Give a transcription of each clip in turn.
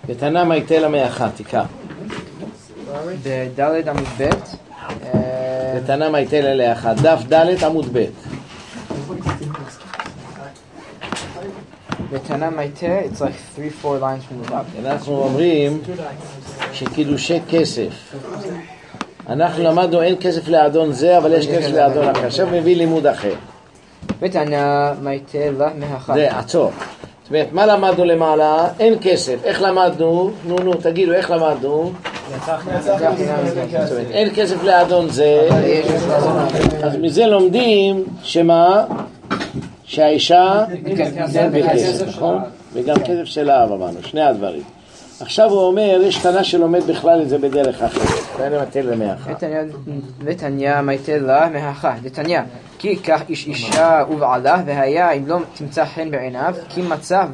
ותנא מייטה למאחה, תקרא. בד' עמוד ב'. ותנא מייטה ללאחה, דף ד' עמוד ב'. ותנא מייטה, it's like 3-4 lines from the top. אנחנו אומרים שקידושי כסף. אנחנו למדנו אין כסף לאדון זה, אבל יש כסף לאדון אחר. עכשיו מביא לימוד אחר. ותנא מייטה למאחה. זה, עצור. זאת אומרת, מה למדנו למעלה? אין כסף. איך למדנו? נו, תגידו, איך למדנו? אין כסף לאדון זה. אז מזה לומדים שמה? שהאישה בכסף, נכון? וגם כסף של האב אמרנו, שני הדברים. עכשיו הוא אומר, יש תנא שלומד בכלל את זה בדרך אחרת. תנא מייטה למאחה. ותניא מייטה למאחה. דתניא, כי כך אישה ובעלה, והיה אם לא תמצא חן בעיניו, כי מצא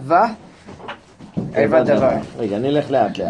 ערווה דבר. רגע, נלך לאט.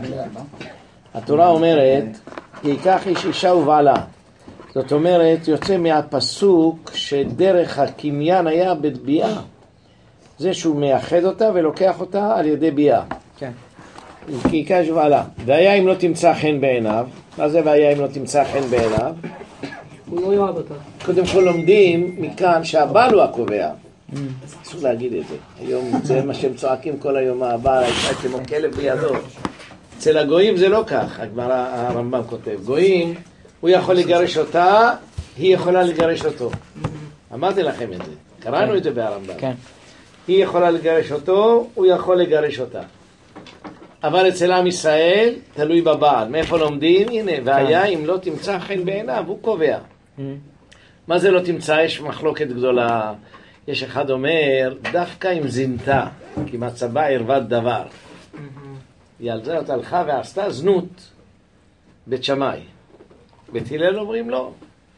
התורה אומרת, כי כך אישה ובעלה. זאת אומרת, יוצא מהפסוק שדרך הקניין היה בביאה. זה שהוא מייחד אותה ולוקח אותה על ידי ביאה. כן. כי כך ובעלה. והיה אם לא תמצא חן בעיניו. מה זה והיה אם לא תמצא חן בעיניו? הוא לא יאהב אותה. קודם כל לומדים מכאן שהבעל הוא הקובע. אסור להגיד את זה. היום זה מה שהם צועקים כל היום, הבעל הייתה כמו כלב בידו. אצל הגויים זה לא כך. הרמב"ם כותב, גויים, הוא יכול לגרש אותה, היא יכולה לגרש אותו. אמרתי לכם את זה. קראנו את זה בהרמב"ם. כן. היא יכולה לגרש אותו, הוא יכול לגרש אותה. אבל אצל עם ישראל תלוי בבעל. מאיפה לומדים? הנה, והיה אם לא תמצא חן בעיניו, הוא קובע. מה זה לא תמצא? יש מחלוקת גדולה. יש אחד אומר, דווקא אם זינתה, כי מצבה ערוות דבר. היא על זה הלכה ועשתה זנות בית שמאי. בית הלל אומרים לא.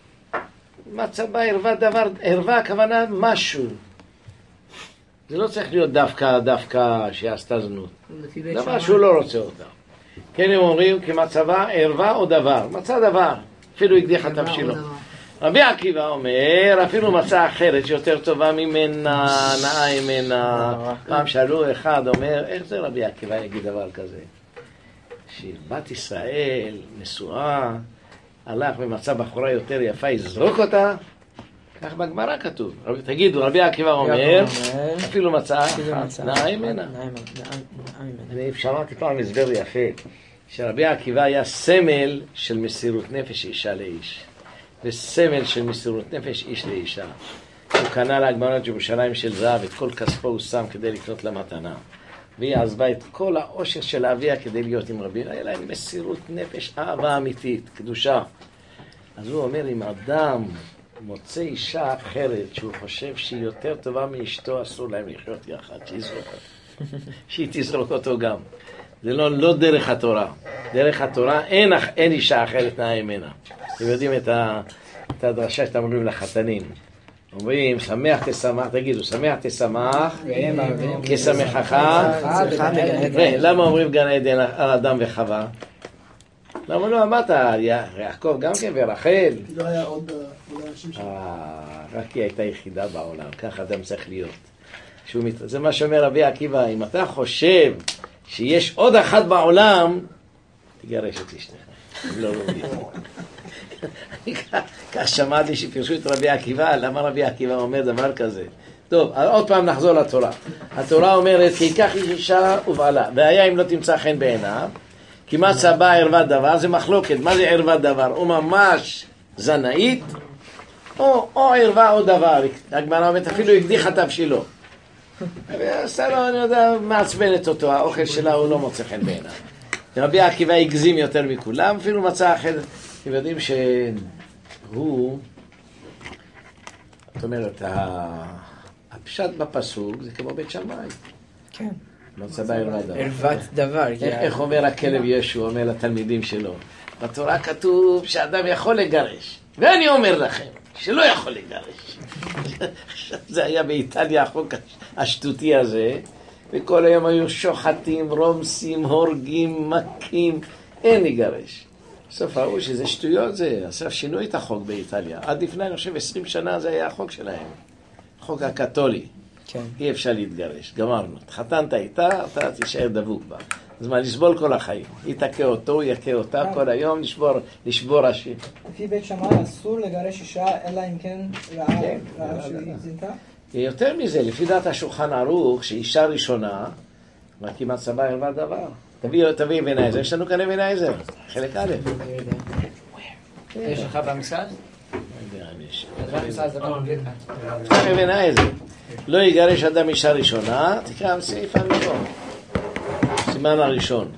מצבה ערוות דבר, ערווה הכוונה משהו. זה לא צריך להיות דווקא שעשתה זנות. דבר שהוא לא רוצה אותה. כן הם אומרים כי מצבה ערווה או דבר. מצא דבר, אפילו הקדיח את תבשילו. רבי עקיבא אומר, אפילו מצא אחרת שיותר טובה ממנה, נאה ממנה. פעם שאלו אחד, אומר, איך זה רבי עקיבא יגיד דבר כזה? שבת ישראל נשואה, הלך ומצא בחורה יותר יפה, יזרוק אותה? כך בגמרא כתוב. תגידו, רבי עקיבא אומר, אפילו מצא נאה ממנה. אני שמעתי פעם הסבר יפה, שרבי עקיבא היה סמל של מסירות נפש אישה לאיש. וסמל של מסירות נפש איש לאישה. הוא קנה להגמרת ירושלים של זהב, את כל כספו הוא שם כדי לקנות לה מתנה. והיא עזבה את כל העושר של אביה כדי להיות עם רבי. היה להם מסירות נפש, אהבה אמיתית, קדושה. אז הוא אומר, אם אדם מוצא אישה אחרת שהוא חושב שהיא יותר טובה מאשתו, אסור להם לחיות יחד, שהיא תזרוק אותו גם. זה לא דרך התורה. דרך התורה אין אישה אחרת נאה ממנה. אתם יודעים את הדרשה שאתם אומרים לחתנים. אומרים, שמח תשמח, תגידו, שמח תשמח, כשמחך. למה אומרים גן עדן על אדם וחווה? למה לא אמרת, יעקב גם כן ורחל? לא היה עוד אנשים שם. רק היא הייתה יחידה בעולם, כך אדם צריך להיות. זה מה שאומר רבי עקיבא, אם אתה חושב שיש עוד אחת בעולם, תגרש את אשתך. לא רואים. כך שמעתי שפרשו את רבי עקיבא, למה רבי עקיבא אומר דבר כזה? טוב, עוד פעם נחזור לתורה. התורה אומרת, כי כך אישה ובעלה, והיה אם לא תמצא חן בעיניו, כי מצא בה ערוות דבר, זה מחלוקת, מה זה ערוות דבר? הוא ממש זנאית, או ערווה או דבר. הגמרא אומרת, אפילו הקדיח את תבשילו. עשה לו, אני יודע, מעצבנת אותו, האוכל שלה הוא לא מוצא חן בעיניו. רבי עקיבא הגזים יותר מכולם, אפילו מצא אחרת. אתם יודעים שהוא, זאת אומרת, הפשט בפסוק זה כמו בית שמאי. כן. מצא בה ערוות דבר. ערוות דבר. איך אומר הכלב ישו, אומר לתלמידים שלו? בתורה כתוב שאדם יכול לגרש. ואני אומר לכם, שלא יכול לגרש. זה היה באיטליה החוק השטותי הזה, וכל היום היו שוחטים, רומסים, הורגים, מכים, אין לגרש. בסוף ראו שזה שטויות זה, עשה שינו את החוק באיטליה. עד לפני, אני חושב, 20 שנה זה היה החוק שלהם. החוק הקתולי. כן. אי אפשר להתגרש, גמרנו. התחתנת איתה, אתה תישאר דבוק בה. אז מה, לסבול כל החיים. היא תכה אותו, הוא יכה אותה כל היום, לשבור ראשים. לפי בית שמאי אסור לגרש אישה, אלא אם כן ראה שהיא זינתה? יותר מזה, לפי דעת השולחן ערוך, שאישה ראשונה, רק כמעט סבא ערווה דבר. תביא אבן העזר, יש לנו כאן אבן העזר, חלק א'. יש לך במשרד? אבן העזר. לא יגרש אדם אישה ראשונה, תקרא סעיף המקום. סימן הראשון.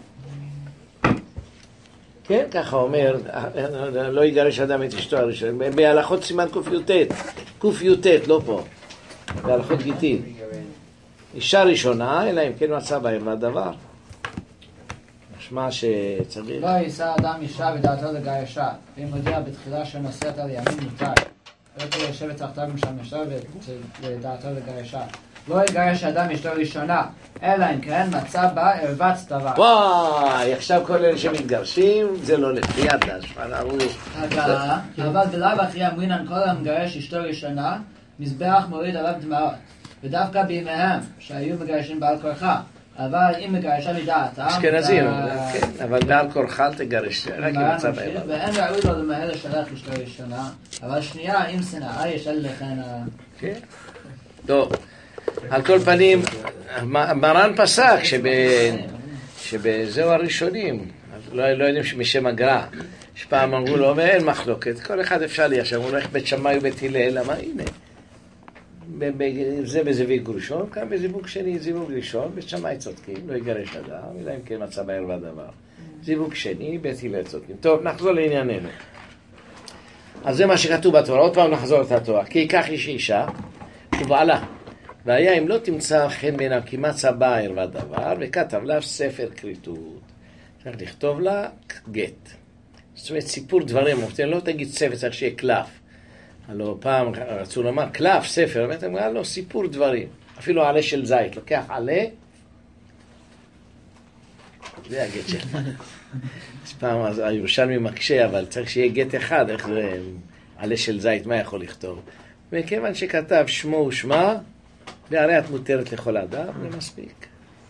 כן, ככה אומר, לא יגרש אדם את אשתו הראשון. בהלכות סימן ק"י"ט, לא פה. בהלכות גיטין. אישה ראשונה, אלא אם כן מצא בערווה דבר. משמע שצריך... לא יישא אדם אישה ודעתו לגרשה, ואם הודיע בתחילה שנושאת על ימין מותר. לא תהיה לשבת תחתיו משמשה ודעתו לגרשה. לא יגרש אדם אשתו ראשונה, אלא אם כן מצא בה ערוות דבר. וואי, עכשיו כל אלה שמתגרשים, זה לא לפי הדש, אבל בלאו הכי אמרינן כל המגרש אשתו ראשונה, מזבח מוריד עליו דמעות. ודווקא בימיהם, שהיו מגרשים בעל כורחה, אבל אם מגרשה מדעתם... אשכנזים, כן, אבל בעל כורחה אל תגרש, רק אם מצא בערווה. ואין ראוי לו למהר לשלח אשתו ראשונה, אבל שנייה, אם שנאה ישל לכן... כן, טוב. על כל פנים, מרן פסק שבזהו הראשונים, לא יודעים שמשם הגר"א, שפעם אמרו לו, ואין מחלוקת, כל אחד אפשר ליישר, אמרו לו איך בית שמאי ובית הלל, למה הנה, זה בזיווג ראשון, כאן בזיווג שני, זיווג ראשון, בית שמאי צודקים, לא יגרש אדם, אלא אם כן מצא בערווה דבר. זיווג שני, בית הלל צודקים. טוב, נחזור לענייננו. אז זה מה שכתוב בתורה, עוד פעם נחזור את התורה, כי ייקח איש אישה, ובעלה. והיה אם לא תמצא חן בעיניו כי מצא בה ערווה דבר, וכתב לה ספר כריתות. צריך לכתוב לה גט. זאת אומרת סיפור דברים, לא תגיד ספר, צריך שיהיה קלף. הלוא פעם רצו לומר קלף, ספר, ואתה אומר לו סיפור דברים. אפילו עלה של זית, לוקח עלה, זה הגט שלך. אז פעם הירושלמי מקשה, אבל צריך שיהיה גט אחד, איך זה עלה של זית, מה יכול לכתוב? וכיוון שכתב שמו ושמה, והרי את מותרת לכל אדם, זה מספיק.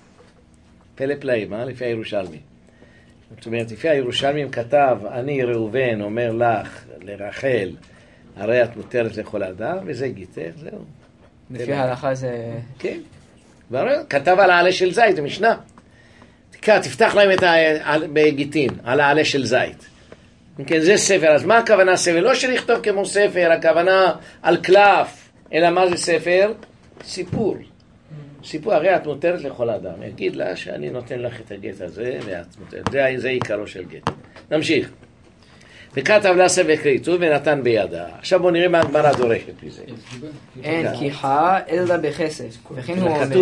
פלא פלאים, לפי הירושלמי. זאת אומרת, לפי הירושלמים כתב, אני ראובן אומר לך, לרחל, הרי את מותרת לכל אדם, וזה גיתך, זהו. לפי ההלכה זה... כן. כתב על העלה של זית, זה משנה. תפתח להם את בגיטין, על העלה של זית. כן, זה ספר, אז מה הכוונה ספר? לא שלכתוב כמו ספר, הכוונה על קלף, אלא מה זה ספר? סיפור. סיפור, הרי את מותרת לכל אדם. יגיד לה שאני נותן לך את הגט הזה, ואת מותרת. זה עיקרו של גט. נמשיך. וכתב לה ספר כריתות ונתן בידה. עכשיו בואו נראה מה הגמרא דורשת מזה. אין כיחה אלא בכסף. וכן הוא אומר...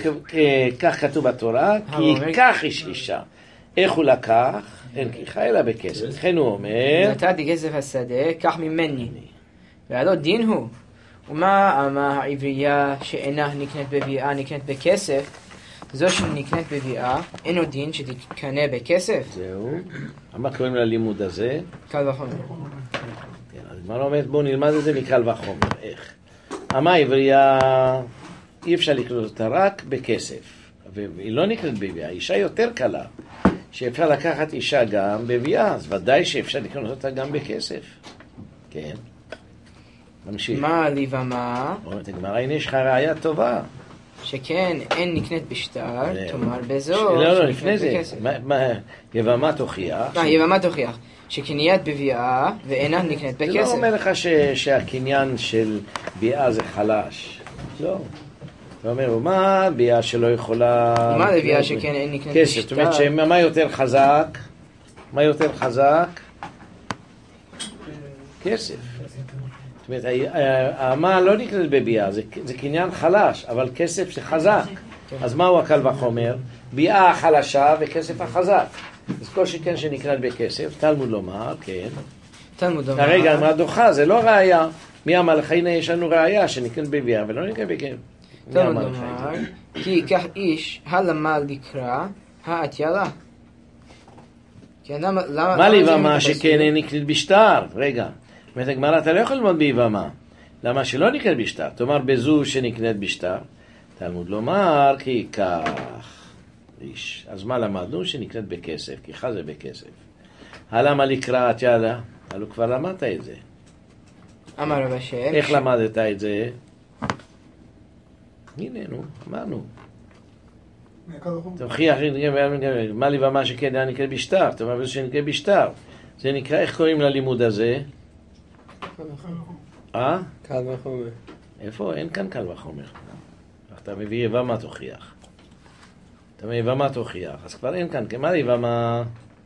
כך כתוב בתורה, כי ייקח איש אישה. איך הוא לקח? אין כיחה אלא בכסף. וכן הוא אומר... נתתי כסף השדה, קח ממני. והלא דין הוא. ומה אמר העברייה שאינה נקנית בביאה, נקנית בכסף? זו שנקנית בביאה, אינו דין שתקנה בכסף? זהו. מה קוראים ללימוד הזה? קל וחומר. אז מה אומרת? בואו נלמד את זה מקל וחומר. איך? אמר העברייה, אי אפשר לקנות אותה רק בכסף. והיא לא נקנית בביאה, אישה יותר קלה. שאפשר לקחת אישה גם בביאה, אז ודאי שאפשר לקנות אותה גם בכסף. כן. נמשיך. מה לי ומה? אומרת הגמרא, הנה יש לך ראיה טובה. שכן אין נקנית בשטר, תאמר בזו. לא, לפני זה. יבמה תוכיח. יבמה תוכיח. שקניית בביאה ואינה נקנית בכסף. זה לא אומר לך שהקניין של ביאה זה חלש. לא. זה אומר, מה ביאה שלא יכולה... מה לביאה שכן אין נקנית בשטר? זאת אומרת, מה יותר חזק? מה יותר חזק? כסף. זאת אומרת, האמה לא נקנית בביאה, זה קניין חלש, אבל כסף זה חזק. אז מהו הקל וחומר? ביאה החלשה וכסף החזק. אז כל שכן שנקנית בכסף, תלמוד לומר, כן. תלמוד לומר. הרגע אמרה דוחה, זה לא ראיה. מי אמר לך, הנה יש לנו ראיה שנקנית בביאה ולא נקנית בכסף. תלמוד לומר, כי ייקח איש הלמה לקרא, האתיילה. מה ליבמה שכן אין נקנית בשטר? רגע. אומרת הגמרא, אתה לא יכול ללמוד ביבמה. למה שלא נקנית בשטר? תאמר בזו שנקנית בשטר. תלמוד לומר כי כך. איש. אז מה למדנו? שנקנית בכסף, כי זה בכסף. הלמה לקראת יאללה? הלו כבר למדת את זה. אמר רב אשר. איך למדת את זה? הנה, נו, אמרנו. תוכיח, מה לי ומה שכן היה נקרא בשטר, אתה אומר בזה שנקרא בשטר. זה נקרא, איך קוראים ללימוד הזה? קל וחומר. איפה? אין כאן קל וחומר. אתה מביא יבמה תוכיח. אתה מביא יבמה תוכיח. אז כבר אין כאן, מה לי ומה?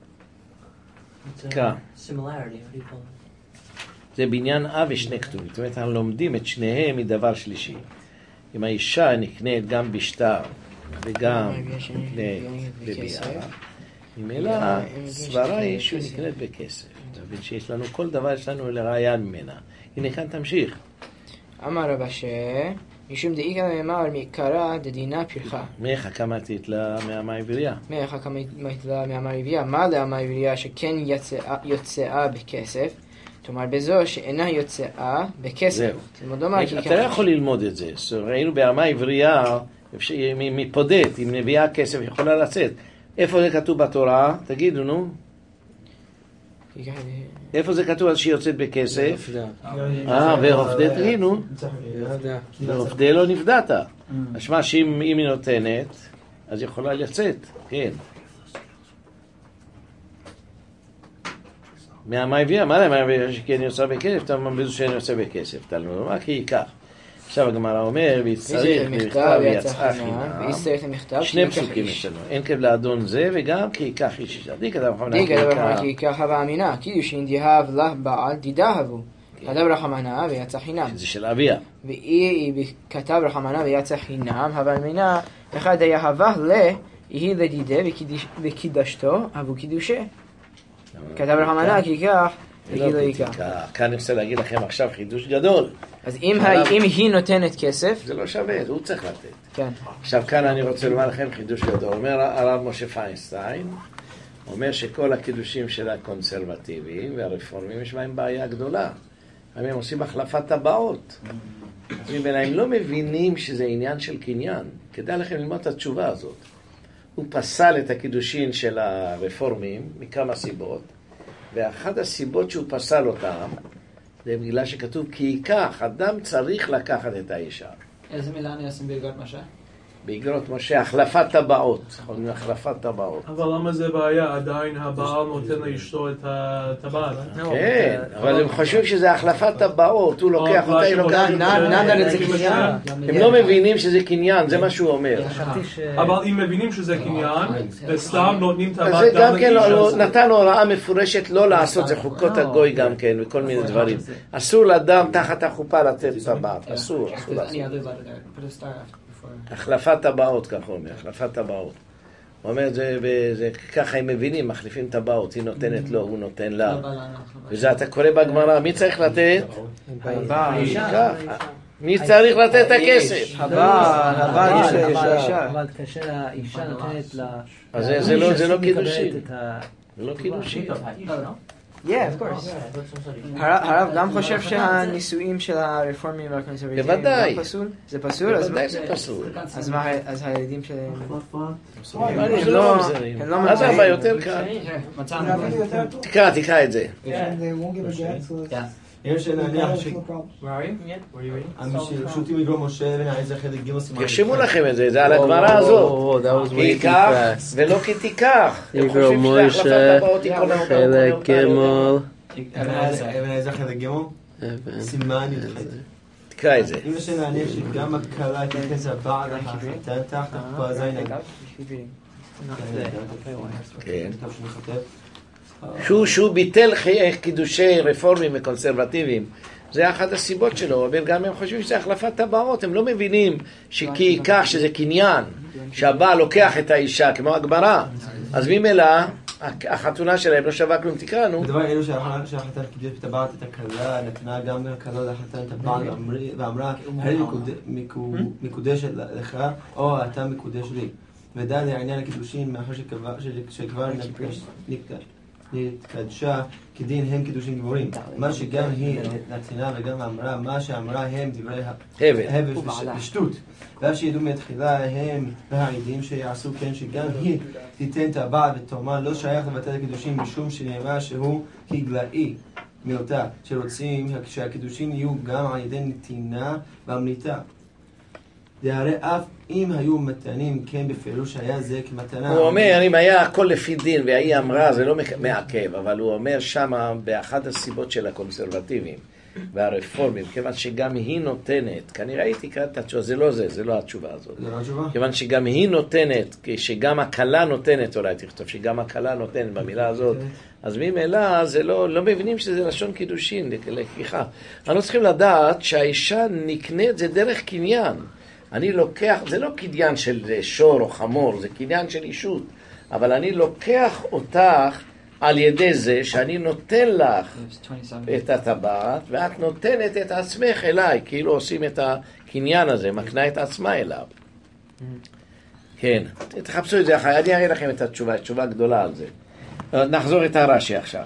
זה בניין אב ושני כתובים. זאת אומרת, אנחנו לומדים את שניהם מדבר שלישי. אם האישה נקנית גם בשטר וגם בביאה, ממילא סברה היא שהוא נקנית בכסף. אתה מבין שיש לנו, כל דבר יש לנו לראיה ממנה. הנה כאן תמשיך. אמר רב אשר, משום דאיכא נאמר מעיקרא דדינה פרחה. מאיך הקמתית לה מהמה עברייה? מאיך הקמתית לה מהמה עברייה? מה להמה עברייה שכן יוצאה בכסף? כלומר בזו שאינה יוצאה בכסף. אתה לא יכול ללמוד את זה. ראינו בהמה עברייה, מפודט, אם נביאה כסף יכולה לצאת. איפה זה כתוב בתורה? תגידו, נו. איפה זה כתוב על שהיא יוצאת בכסף? ועובדי, תגידו. ועובדי לא נפדעת. משמע שאם היא נותנת, אז יכולה לצאת. כן. מהמה הביאה? מה למה הביאה שכן יוצא בכסף? אתה אומר בזו שאין יוצא בכסף. אתה לא מה כי ייקח. עכשיו הגמרא אומר, ויצטריך במכתב ויצאה חינם. שני פסוקים יש לנו. אין כב לאדון זה וגם כי ייקח איש אישה. די כתב רחמנה כי ייקח הווה אמינה. קידושין דהב לה בעל דידהבו. כתב רחמנה ויצא חינם. זה של אביה. והיא כתב רחמנה ויצא חינם. הווה אמינה. אחד היה הווה היא לדידה וקידשתו אבו קידושה. כתב רחמנה כי ייקח והיא לא ייקח. כאן אני רוצה להגיד לכם עכשיו חידוש גדול. אז אם היא נותנת כסף זה לא שווה, הוא צריך לתת. כן. עכשיו כאן אני רוצה לומר לכם חידוש גדול. אומר הרב משה פיינשטיין, אומר שכל הקידושים של הקונסרבטיביים והרפורמים יש בהם בעיה גדולה. הם עושים החלפת טבעות. אז הם לא מבינים שזה עניין של קניין. כדאי לכם ללמוד את התשובה הזאת. הוא פסל את הקידושין של הרפורמים מכמה סיבות, ואחת הסיבות שהוא פסל אותם זה בגלל שכתוב כי ייקח, אדם צריך לקחת את האישה. איזה מילה אני אשים באגרות משה? באגרות משה, החלפת טבעות. החלפת טבעות. אבל למה זה בעיה? עדיין הבעל נותן לאשתו את הטבעת. כן, אבל הם חושבים שזה החלפת טבעות, הוא לוקח אותה, היא לוקחת. הם לא מבינים שזה קניין, זה מה שהוא אומר. אבל אם מבינים שזה קניין, וסתם נותנים טבעת זה גם כן נתן הוראה מפורשת לא לעשות, זה חוקות הגוי גם כן, וכל מיני דברים. אסור לאדם תחת החופה לתת טבעת, אסור לעשות. החלפת טבעות, כך הוא אומר, החלפת טבעות. הוא אומר, ככה הם מבינים, מחליפים טבעות, היא נותנת לו, הוא נותן לה. וזה אתה קורא בגמרא, מי צריך לתת? מי צריך לתת את הכסף? אבל כאשר האישה נותנת לה... אז זה לא קידושין. זה לא קידושין. Yeah, of course. הרב גם חושב שהנישואים של הרפורמים והקונסרבטיבים בוודאי. פסול? זה פסול? בוודאי זה פסול. אז הילדים שלהם... הם לא ממזרים. אז אבא יותר קל. תקרא את זה. יש להניח שפשוטים לגרום משה ונעזר חלק ג' סימן. תרשמו לכם את זה, זה על הגמרא הזאת. כי ייקח ולא כי תיקח. הם חושבים שזה החלפת טבעות יקונה אותם. חלק ג' אבן העזר חלק ג' סימן י"ח. תקרא את זה. אם יש להניח שגם הכלה תיכנס הבעל החתן תחת החופה זין כן. שהוא ביטל קידושי רפורמים וקונסרבטיביים. זה אחת הסיבות שלו, אבל גם הם חושבים שזה החלפת טבעות. הם לא מבינים שכי ייקח שזה קניין, שהבעל לוקח את האישה כמו הגמרא. אז ממילא החתונה שלהם לא שווה כלום. תקראנו. בדבר אלו שהחתן קידש טבעת את הכלה, נתנה גם הכלה לחתן את הבעל ואמרה, הרי מקודשת לך או אתה מקודש לי. ודע לעניין הקידושים מאחר שכבר נקדש. נתקדשה כדין הם קידושים גבורים. מה שגם היא נתנה וגם אמרה, מה שאמרה הם דברי הבל ושטות. ואף שידעו מתחילה הם והעדים שיעשו כן שגם היא תיתן טבעת ותאמר לא שייך לבטל הקידושים משום שנאמר שהוא כגלאי מאותה שרוצים שהקידושים יהיו גם על ידי נתינה והמליטה. והרי אף אם היו מתנים כן בפירוש היה זה כמתנה. הוא אומר אם היה הכל לפי דין והיא אמרה זה לא מעכב, אבל הוא אומר שמה באחת הסיבות של הקונסרבטיבים והרפורמים, כיוון שגם היא נותנת, כנראה הייתי קראת את התשובה, זה לא התשובה הזאת. זה לא התשובה? כיוון שגם היא נותנת, שגם הקלה נותנת, אולי תכתוב שגם הקלה נותנת במילה הזאת, אז ממילא זה לא מבינים שזה לשון קידושין, לכיחה. אנחנו צריכים לדעת שהאישה נקנית זה דרך קניין. אני לוקח, זה לא קניין של שור או חמור, זה קניין של אישות, אבל אני לוקח אותך על ידי זה שאני נותן לך את הטבעת, ואת נותנת את עצמך אליי, כאילו עושים את הקניין הזה, מקנה את עצמה אליו. כן, תחפשו את זה אחרי, אני אראה לכם את התשובה, תשובה גדולה על זה. נחזור את הרש"י עכשיו.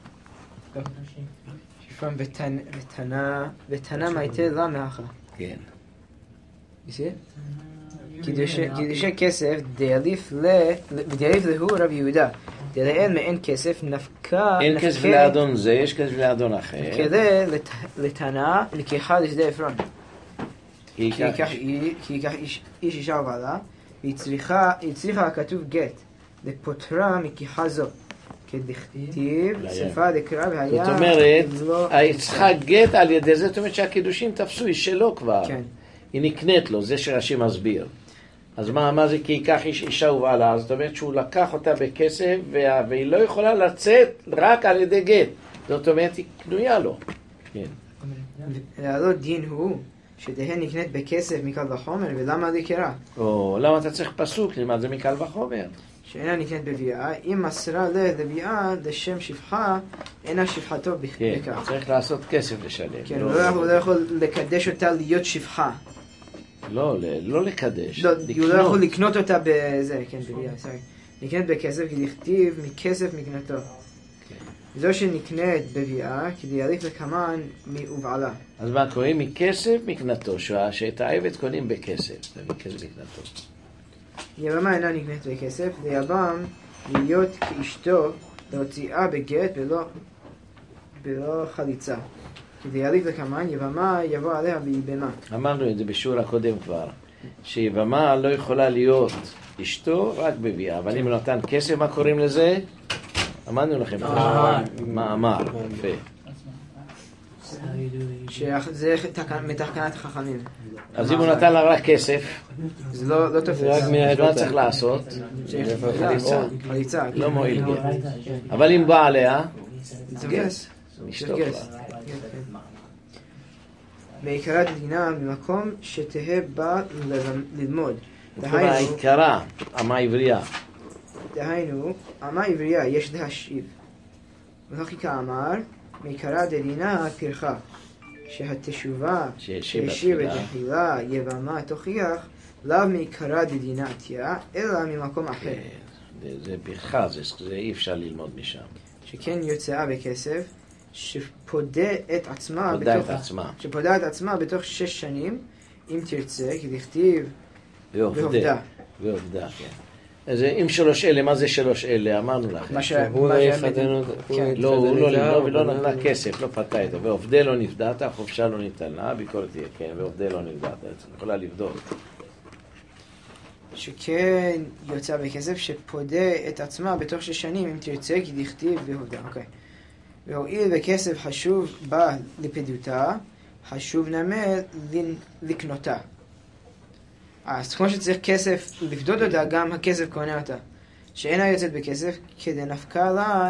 ותנה מייתה לה מאחה. כן. You see it? קידושי כסף דאליף להו רב יהודה דלאל מאין כסף נפקה אין כסף לאדון זה, יש כסף לאדון אחר כדי לתנה לקיחה לשדה עפרון כי ייקח איש אישה ובעלה והיא צריכה כתוב גט לפוטרה מקיחה זו כדכתיב שפה דקרא והיה זאת אומרת היא צריכה גט על ידי זה, זאת אומרת שהקידושים תפסו, היא שלו כבר היא נקנית לו, זה שרש"י מסביר. אז מה זה כי ייקח אישה ובעלה? זאת אומרת שהוא לקח אותה בכסף והיא לא יכולה לצאת רק על ידי גט. זאת אומרת היא קנויה לו. כן. לא דין הוא שתהא נקנית בכסף מקל וחומר ולמה לקרא? או למה אתה צריך פסוק? למה זה מקל וחומר? שאינה נקנית בביאה, אם מסרה לביאה לשם שפחה, אינה שפחתו בכך. כן, צריך לעשות כסף לשלם. כן, הוא לא יכול לקדש אותה להיות שפחה. לא לקדש. הוא לא יכול לקנות אותה בזה, כן, בביאה, סורי. נקנית בכסף כדי לכתיב מכסף מקנתו. זו שנקנית בביאה כדי יליף לקמן מבעלה. אז מה קוראים? מכסף מקנתו, שאת העבד קונים בכסף, זה מכסף מקנתו. יבמה אינה נקנית בכסף, ליבם להיות כאשתו להוציאה בגט ולא חליצה. כדי יליף לקמן, יבמה יבוא עליה ביבמה. אמרנו את זה בשיעור הקודם כבר, שיבמה לא יכולה להיות אשתו רק בביאה, אבל אם נתן כסף, מה קוראים לזה? אמרנו לכם, מאמר, יפה. שזה מתחכנת חכמים. אז אם הוא נתן לה רק כסף, זה לא תופס. מה צריך לעשות? חליצה. לא מועיל גט. אבל אם בא עליה, זה גס. משתוק לה. בעיקרת דינה ממקום שתהא בה ללמוד. העיקרה, אמה עברייה. דהיינו, אמה עברייה יש להשיב. וחקיקה אמר, מעיקרה דדינה פרחה, שהתשובה שהשיב בתחילה יבמה תוכיח, לאו מעיקרה דדינתיה, אלא ממקום אחר. זה פרחה, זה אי אפשר ללמוד משם. שכן יוצאה בכסף, שפודה את עצמה בתוך 6 שנים, אם תרצה, כי לכתיב ועובדה. ועובדה, כן. אז אם 3 אלה, מה זה 3 אלה? אמרנו לכם. הוא יפדנו... הוא לא נתנה כסף, לא פתה איתו. ועובדה לא נפדעת, חופשה לא ניתנה, ביקורת תהיה, כן, ועובדה לא נפדעת. יכולה לבדוק. שכן יוצא בכסף, שפודה את עצמה בתוך 6 שנים, אם תרצה, כי לכתיב ועובדה. אוקיי. והואיל וכסף חשוב בה לפדותה, חשוב נמה לקנותה. אז כמו שצריך כסף לפדות אותה, גם הכסף קונה אותה. שאינה יוצאת בכסף, כדי נפקה לן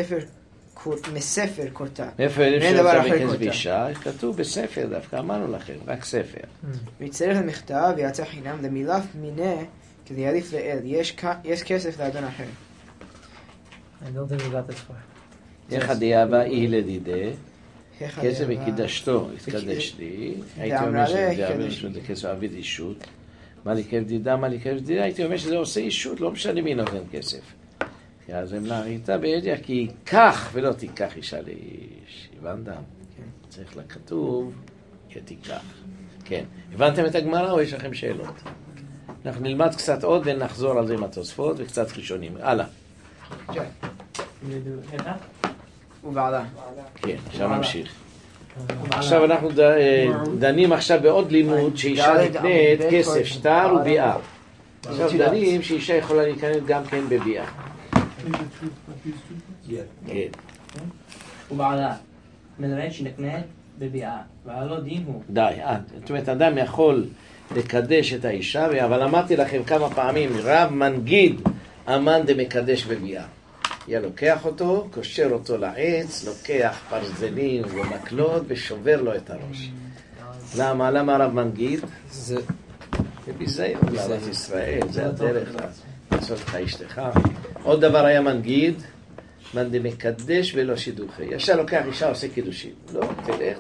מספר קורתה. מאיפה יודעים שיוצא בכסף אישה? כתוב בספר דווקא, אמרנו לכם, רק ספר. ויצטרך למכתב ויצא חינם למילף מיני כדי יליף לאל. יש כסף לאדון אחר. I don't think we got this far. איך הדיאבה היא לדידה? כסף וקידשתו, התקדש לי. הייתי אומר שזה כסף עביד אישות. מה לקב דידה, הייתי אומר שזה עושה אישות, לא משנה מי נותן כסף. אז הם להריתה בידיע, כי ייקח ולא תיקח אישה לאיש. הבנת? צריך לכתוב, תיקח. כן. הבנתם את הגמרא או יש לכם שאלות? אנחנו נלמד קצת עוד ונחזור על זה עם התוספות וקצת ראשונים. הלאה. ובעלה. כן, עכשיו נמשיך. עכשיו אנחנו דנים עכשיו בעוד לימוד שאישה נקנית כסף, שטר וביאה. עכשיו דנים שאישה יכולה להיכנס גם כן בביאה. כן. ובעלה, מלמד שנקנית בביאה, והלא דין הוא. די, זאת אומרת, אדם יכול לקדש את האישה, אבל אמרתי לכם כמה פעמים, רב מנגיד אמן דמקדש בביאה. היה לוקח אותו, קושר אותו לעץ, לוקח פרזלים ומקלות ושובר לו את הראש. למה? למה רב מנגיד? זה ביזיון לארץ ישראל, זה הדרך לעשות לך אשתך. עוד דבר היה מנגיד, מאן דמקדש ולא שידוכי. ישר לוקח אישה עושה קידושים. לא, תלך,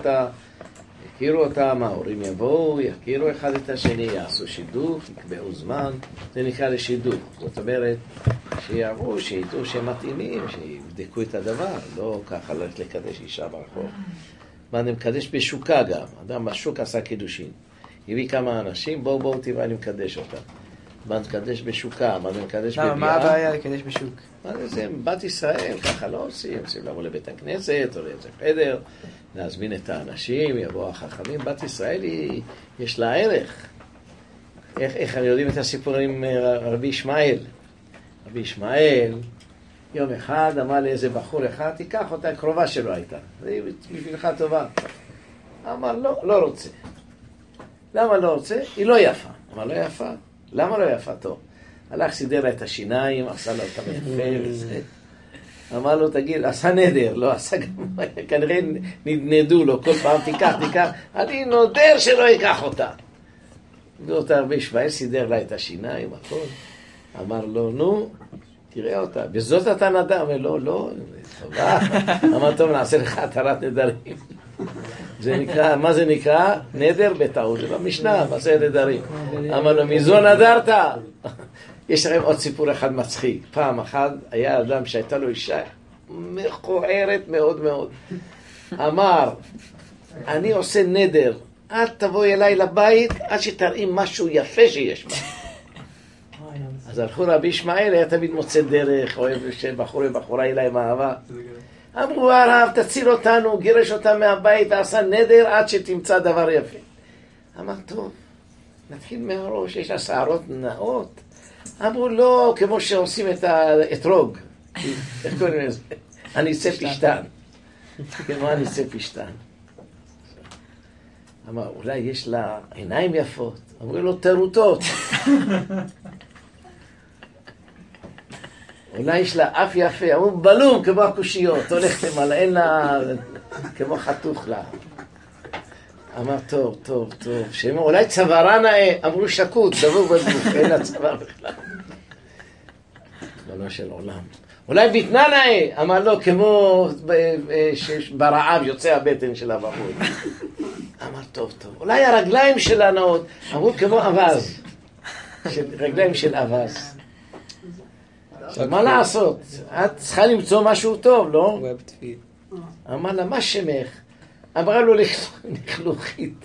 יכירו אותם, ההורים יבואו, יכירו אחד את השני, יעשו שידוך, יקבעו זמן, זה נקרא לשידוך. זאת אומרת, שיראו, שידעו שהם מתאימים, שיבדקו את הדבר, לא ככה ללכת לקדש אישה ברחוב. מה אני מקדש בשוקה גם, אדם בשוק עשה קידושין. הביא כמה אנשים, בואו תראה, אני מקדש אותם. מה אני מקדש בשוקה, מה אני מקדש בביאה. מה הבעיה לקדש בשוק? זה בת ישראל, ככה לא עושים, צריכים לבוא לבית הכנסת או לאיזה חדר, להזמין את האנשים, יבואו החכמים. בת ישראל יש לה ערך. איך אני יודעים את הסיפור עם רבי ישמעאל? רבי ישמעאל יום אחד אמר לאיזה בחור אחד, תיקח אותה, קרובה שלו הייתה, זה בשבילך טובה. אמר לא רוצה. למה לא רוצה? היא לא יפה. אמר לא יפה? למה לא יפה? טוב. הלך, סידר לה את השיניים, עשה לה אותה יפה וזה. אמר לו, תגיד, עשה נדר, לא עשה גם, כנראה נדנדו לו, כל פעם תיקח, אני נודר שלא ייקח אותה. ואותה רבי ישמעאל סידר לה את השיניים, הכל. אמר לו, נו, תראה אותה. וזאת אתה נדר? אמר לו, לא, טובה. אמר, טוב, נעשה לך התרת נדרים. זה נקרא, מה זה נקרא? נדר בטעות, זה במשנה, מעשה נדרים. אמר לו, מזו נדרת? יש לכם עוד סיפור אחד מצחיק. פעם אחת היה אדם שהייתה לו אישה מכוערת מאוד מאוד. אמר, אני עושה נדר, את תבואי אליי לבית עד שתראי משהו יפה שיש בה. אז הלכו רבי ישמעאל, היה תמיד מוצא דרך, אוהב שבחור ובחורה אליי מאהבה. אמרו, הרב, תציל אותנו, גירש אותם מהבית, ועשה נדר עד שתמצא דבר יפה. אמר, טוב, נתחיל מהראש, יש לה שערות נאות. אמרו, לא, כמו שעושים את האתרוג. איך קוראים לזה? הניסי פשטן. כמו הניסי פשטן. אמר, אולי יש לה עיניים יפות. אמרו לו, תרוטות. אולי יש לה אף יפה. אמרו, בלום, כמו הקושיות. הולכתם על אין לה, כמו חתוך לה. אמר, טוב. אולי צווארה נאה. אמרו, שקוט, דבור בדוק. אין לה צוואר בכלל. לא של עולם. אולי בטנה נאה. אמר לו, כמו ברעב יוצא הבטן של הבחור. אמר, טוב. אולי הרגליים שלה נאות. אמרו, כמו אבז. רגליים של אבז. מה לעשות? את צריכה למצוא משהו טוב, לא? אמר לה, מה שמך? אמרה לו, לכלוכית.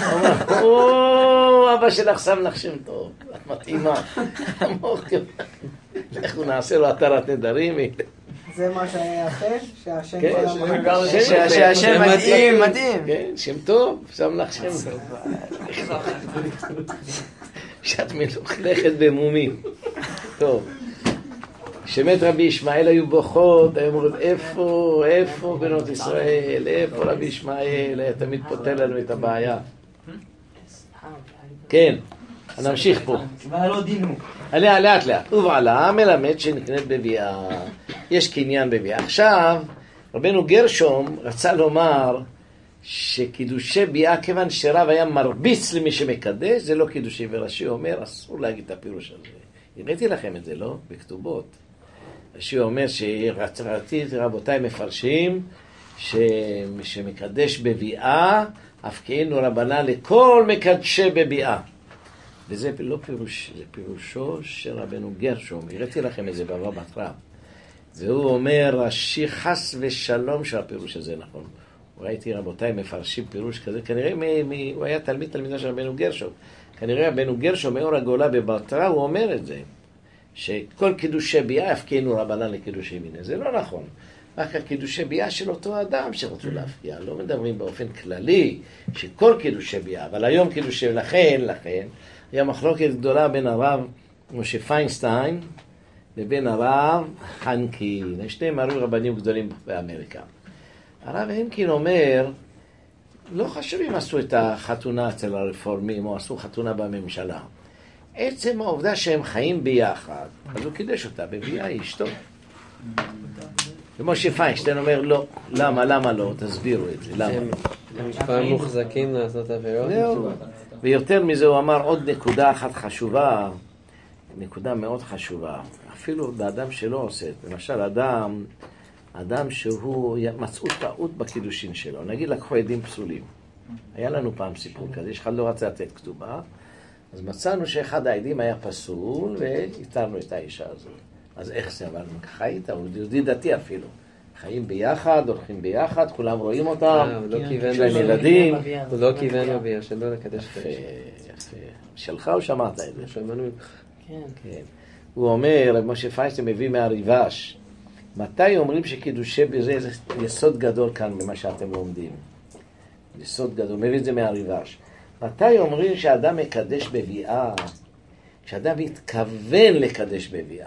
אמר, אבא שלך שם לך שם טוב, את מתאימה. אמר, אנחנו נעשה לו התרת נדרים. זה מה שהיה יפה? שהשם שהשם מדהים. כן, שם טוב, שם לך שם טוב. שאת מלוכלכת במומים. טוב. שמת רבי ישמעאל היו בוכות, היו אומרים, איפה בנות ישראל, איפה רבי ישמעאל, היה תמיד פותר לנו את הבעיה. כן, נמשיך פה. והלא דין הוא. לאט. ובעלה מלמד שנקנית בביאה, יש קניין בביאה. עכשיו, רבנו גרשום רצה לומר שקידושי ביאה, כיוון שרב היה מרביץ למי שמקדש, זה לא קידושי, ורש"י אומר, אסור להגיד את הפירוש הזה. הראיתי לכם את זה, לא? בכתובות. רש"י אומר שרציתי, רבותיי מפרשים, שמקדש בביאה, אף כאילו רבנה לכל מקדשי בביאה. וזה לא פירוש, זה פירושו של רבנו גרשום. הראיתי לכם איזה בבא בתרא. והוא אומר, רש"י חס ושלום שהפירוש הזה נכון. ראיתי רבותיי מפרשים פירוש כזה, כנראה הוא היה תלמידה של רבנו גרשום. כנראה רבנו גרשום, מאור הגולה בבתרא, הוא אומר את זה. שכל קידושי ביאה יפקיענו רבנן לקידושי מיניה. זה לא נכון. רק הקידושי ביאה של אותו אדם שרצו להפקיע. לא מדברים באופן כללי שכל קידושי ביאה, אבל היום קידושי לכן, היה מחלוקת גדולה בין הרב משה פיינשטיין לבין הרב הנקין. שניהם היו רבנים גדולים באמריקה. הרב הנקין אומר, לא חשוב אם עשו את החתונה אצל הרפורמים או עשו חתונה בממשלה. עצם העובדה שהם חיים ביחד, אז הוא קידש אותה בביאה אשתו. ומשה פיינשטיין אומר לא. למה לא? תסבירו את זה. למה? הם כבר מוחזקים לעשות עבירות. ויותר מזה הוא אמר עוד נקודה אחת חשובה, נקודה מאוד חשובה. אפילו באדם שלא עושה, למשל אדם שהוא מצאו טעות בקידושין שלו. נגיד לקחו עדים פסולים. היה לנו פעם סיפור כזה, יש אחד לא רצה לתת כתובה, אז מצאנו שאחד העדים היה פסול והתרנו את האישה הזאת. אז איך זה? אבל ככה היית, הוא יהודי דתי אפילו. חיים ביחד, הולכים ביחד, כולם רואים אותם, יש להם ילדים. הוא לא כיוון לביאה, שלא לקדש את האישה. יפה. שלך או שמעת את זה? שמענו. כן. הוא אומר, משה פיינשטיין מביא מהריבש, מתי אומרים שקידושי בזה זה יסוד גדול כאן במה שאתם לומדים? יסוד גדול, מביא את זה מהריבש. מתי אומרים שאדם מקדש בביאה? כשאדם מתכוון לקדש בביאה.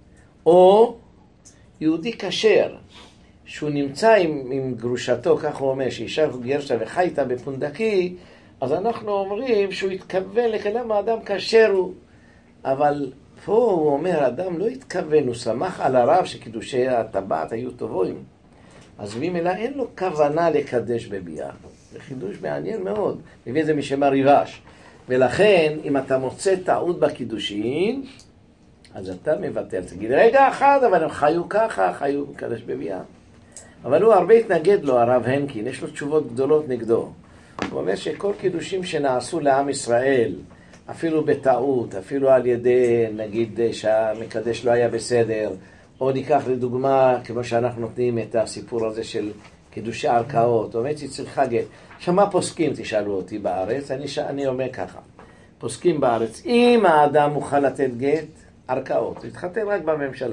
או יהודי כשר, שהוא נמצא עם גרושתו, כך הוא אומר, שאישה גרשה וחי איתה בפונדקי, אז אנחנו אומרים שהוא התכוון לקדם האדם כשר הוא. אבל פה הוא אומר, האדם לא התכוון, הוא שמח על הרב שקידושי הטבעת היו טובים. אז ממילא אין לו כוונה לקדש בביאה. זה חידוש מעניין מאוד. מביא את זה משם הריבש. ולכן, אם אתה מוצא טעות בקידושין, אז אתה מבטל. תגיד, רגע אחד, אבל הם חיו ככה, חיו מקדש בביאה. אבל הוא הרבה התנגד לו, הרב הנקין, יש לו תשובות גדולות נגדו. הוא אומר שכל קידושים שנעשו לעם ישראל, אפילו בטעות, אפילו על ידי, נגיד, שהמקדש לא היה בסדר, או ניקח לדוגמה, כמו שאנחנו נותנים את הסיפור הזה של קידושי ערכאות, או באמת צריכה גט. שמה פוסקים, תשאלו אותי בארץ, אני אומר ככה, פוסקים בארץ, אם האדם מוכן לתת גט, ערכאות, להתחתן רק בממשלה,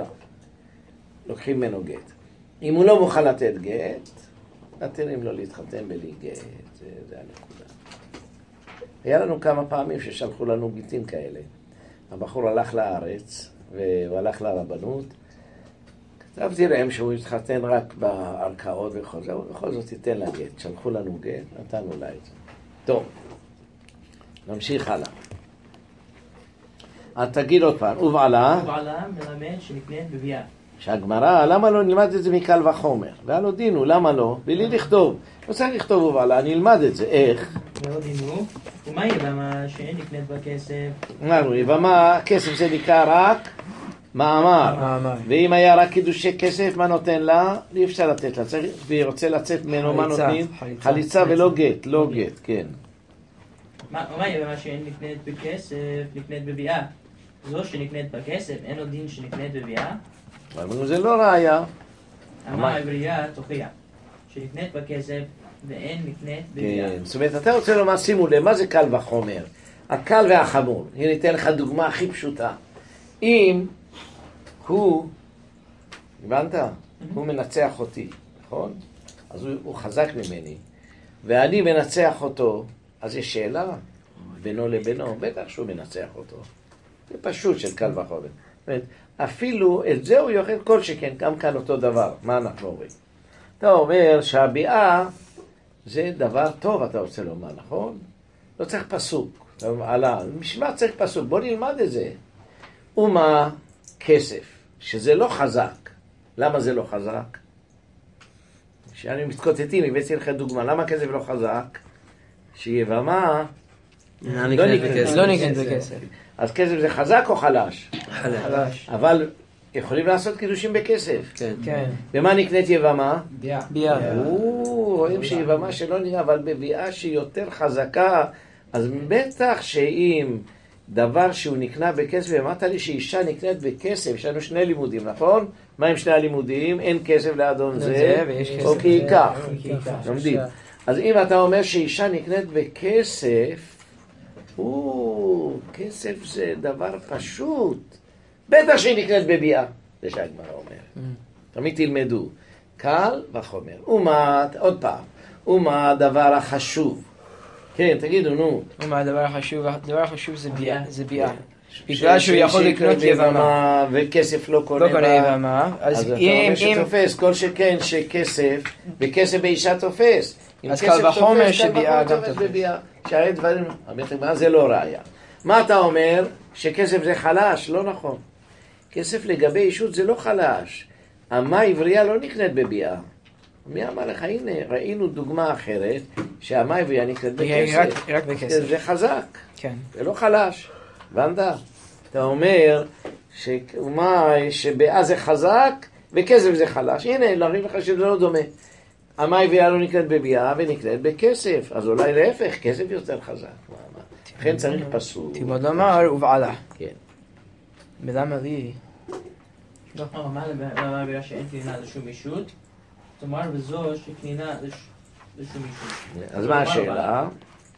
לוקחים ממנו גט. אם הוא לא מוכן לתת גט, נתנים לו להתחתן בלי גט, זה הנקודה. היה לנו כמה פעמים ששלחו לנו גיטים כאלה. הבחור הלך לארץ, והוא הלך לרבנות, כתבתי להם שהוא התחתן רק בערכאות ובכל זאת תיתן לה גט. שלחו לנו גט, נתנו לה את זה. טוב, נמשיך הלאה. אז תגיד עוד פעם, ובעלה מלמד שנקנית בביאה. שהגמרא, למה לא נלמד את זה מקל וחומר? ועל הודינו, למה לא? בלי לכתוב. לא צריך לכתוב ובעלה, אני אלמד את זה. איך? והודינו, ומה יבמה שאין נקנית בכסף? אמרנו, יבמה, כסף זה נקרא רק מאמר. ואם היה רק קידושי כסף, מה נותן לה? אי אפשר לתת לה. והיא רוצה לצאת ממנו, מה נותנים? חליצה ולא גט, לא גט, כן. ומה יבמה שאין נקנית בכסף, נקנית בביאה? זו שנקנית בכסף, אין עוד דין שנקנית בביאה? אבל זה לא ראיה. אמר העברייה תוכיח, שנקנית בכסף ואין נקנית בביאה. כן, זאת אומרת, אתה רוצה לומר, שימו לב, מה זה קל וחומר? הקל והחמור. הנה ניתן לך דוגמה הכי פשוטה. אם הוא, הבנת? הוא מנצח אותי, נכון? אז הוא חזק ממני, ואני מנצח אותו, אז יש שאלה בינו לבינו, בטח שהוא מנצח אותו. זה פשוט של קל וחומר. זאת אומרת, אפילו את זה הוא יוכל כל שכן, גם כאן אותו דבר. מה אנחנו אומרים? אתה אומר שהביאה זה דבר טוב, אתה רוצה לומר, נכון? לא צריך פסוק. משמע צריך פסוק, בוא נלמד את זה. ומה כסף, שזה לא חזק. למה זה לא חזק? כשאני מתקוטטים, הבאתי לך דוגמה, למה כסף לא חזק? שיבמה לא נקנית בכסף. אז כסף זה חזק או חלש? חלש. אבל יכולים לעשות קידושים בכסף. כן. במה נקנית יבמה? ביאה. רואים שיבמה שלא נראה, אבל בביאה שהיא יותר חזקה, אז בטח שאם דבר שהוא נקנה בכסף, ואמרת לי שאישה נקנית בכסף, יש לנו שני לימודים, נכון? מה עם שני הלימודים? אין כסף לאדון זה, או כי ייקח. לומדים. אז אם אתה אומר שאישה נקנית בכסף, כסף זה דבר פשוט. בטח שהיא נקנית בביאה, זה שהגמרא אומרת. תמיד תלמדו. קל וחומר. עוד פעם, ומה הדבר החשוב? כן, תגידו, נו. ומה הדבר החשוב? הדבר החשוב זה ביאה. בגלל שהוא יכול לקנות יבמה. וכסף לא קונה יבמה. אז אתה אומר שתופס, כל שכן שכסף, וכסף באישה תופס. אז קל וחומר שביאה גם תופס. שהרי דברים, זה לא ראיה. מה אתה אומר? שכסף זה חלש? לא נכון. כסף לגבי אישות זה לא חלש. אמה עברייה לא נקנית בביאה. מי אמר לך? הנה, ראינו דוגמה אחרת, שהאמה עברייה נקנית בכסף. רק בכסף. זה חזק. כן. זה לא חלש. הבנת? אתה אומר שבאה זה חזק וכסף זה חלש. הנה, להראים לך שזה לא דומה. אמה עברייה לא נקנית בביאה ונקנית בכסף. אז אולי להפך, כסף יותר חזק. לכן צריך פסוק. תלמוד לומר ובעלה. כן. ולמה לי? לא, מה בגלל שאין קנינה לשום אישות? תאמר בזו שקנינה לשום אישות. אז מה השאלה?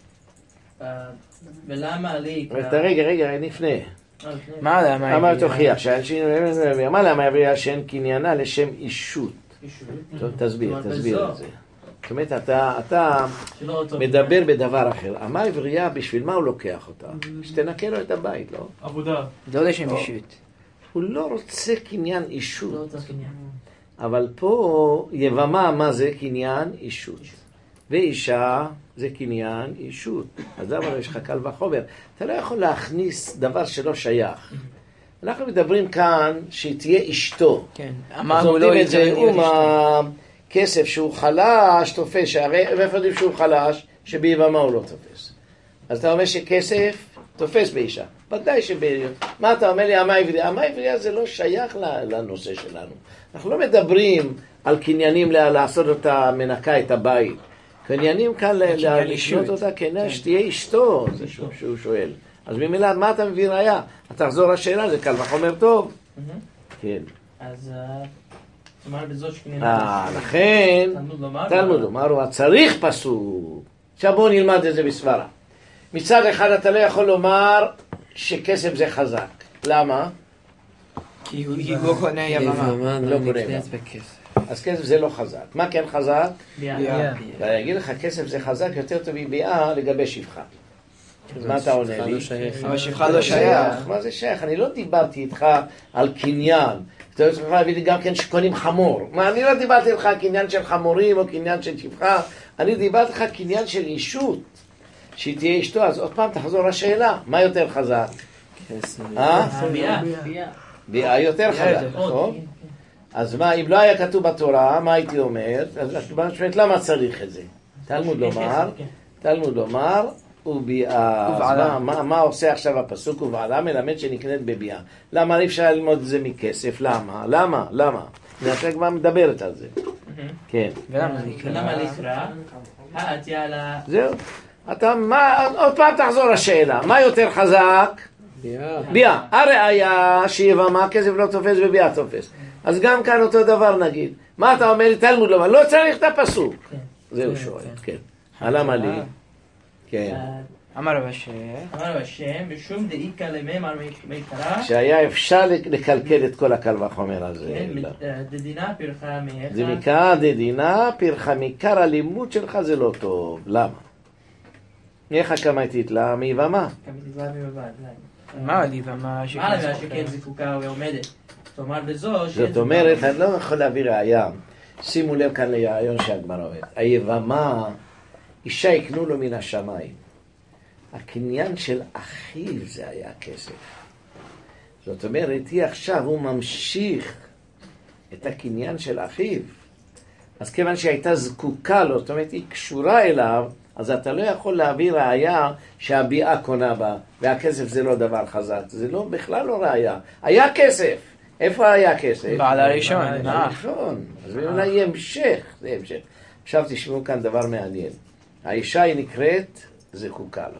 ולמה לי... רגע, לפני. מה למה? אמר תוכיח, מה למה עברייה שאין קניינה לשם אישות? טוב, תסביר את זה. זאת אומרת, אתה מדבר בדבר אחר. אמה עברייה, בשביל מה הוא לוקח אותה? שתנקה לו את הבית, לא? עבודה. לא לשם אישות. הוא לא רוצה קניין אישות. אבל פה יבמה, מה זה קניין אישות? ואישה זה קניין אישות. אז דבר יש לך קל וחומר. אתה לא יכול להכניס דבר שלא שייך. אנחנו מדברים כאן שתהיה אשתו. כן. אז אומרים את זה, כסף שהוא חלש תופס, הרי איפה יודעים שהוא חלש? שביבמה הוא לא תופס. אז אתה אומר שכסף תופס באישה. ודאי מה אתה אומר לי? אמה עברייה? אמה עברייה זה לא שייך לנושא שלנו. אנחנו לא מדברים על קניינים לעשות אותה מנקה את הבית. קניינים כאן לשנות אותה כנראה שתהיה אשתו, זה שהוא שואל. אז ממילא מה אתה מביא ראיה? אתה תחזור לשאלה, זה קל וחומר טוב. כן. אז תאמר בזאת שקנינה. לכן, תלמוד לומר, צריך פסוק. עכשיו בואו נלמד את זה בסברה. מצד אחד אתה לא יכול לומר שכסף זה חזק. למה? כי הוא לא קונה יבמה. לא קונה יבמה. אז כסף זה לא חזק. מה כן חזק? ביאה. ואני אגיד לך, כסף זה חזק יותר טוב מביאה לגבי שפחה. מה אתה עונה לי? אבל שפחה לא שייך. מה זה שייך? אני לא דיברתי איתך על קניין. אתה צריך להביא לי גם כן שקונים חמור. אני לא דיברתי איתך על קניין של חמורים או קניין של שפחה. אני דיברתי איתך קניין של אישות. שהיא תהיה אשתו. אז עוד פעם תחזור לשאלה. מה יותר חזק? ביאה. ביאה יותר חזק, נכון? אז מה, אם לא היה כתוב בתורה, מה הייתי אומר? אז למה צריך את זה? תלמוד לומר, וביאה. מה עושה עכשיו הפסוק? ובעלה מלמד שנקנית בביאה. למה אי אפשר ללמוד את זה מכסף? למה? אני כבר מדברת על זה. כן. ולמה לקרא? האתיה זהו. עוד פעם תחזור לשאלה. מה יותר חזק? ביאה. הראיה שיבמה כסף לא תופס וביאה תופס. אז גם כאן אותו דבר נגיד. מה אתה אומר לי? תלמוד לומר. לא צריך את הפסוק. זהו שואל. כן. למה לי? כן. אמר השם, בשום דאיקה לממר מקרא. שהיה אפשר לקלקל את כל הקל וחומר הזה. דדינה פרחה מאיך. זה מקרא דדינה פרחה מקרא הלימוד שלך זה לא טוב. למה? איך הקמתית לה? מיבמה. קמתית לה מיבמה. מה ליבמה? מה למה שכן זיקוקה ועומדת? תאמר בזו זאת אומרת, אני לא יכול להביא ראיה. שימו לב כאן לרעיון שהגמרא אומרת. היבמה, אישה יקנו לו מן השמיים. הקניין של אחיו זה היה כסף. זאת אומרת, היא עכשיו, הוא ממשיך את הקניין של אחיו. אז כיוון שהייתה זקוקה לו, זאת אומרת, היא קשורה אליו, אז אתה לא יכול להביא ראיה שהביאה קונה בה, והכסף זה לא דבר חזק. זה לא, בכלל לא ראיה. היה כסף. איפה היה כסף? בעל הראשון. אז אולי יהיה המשך. זה המשך. עכשיו תשמעו כאן דבר מעניין. האישה היא נקראת זקוקה לו.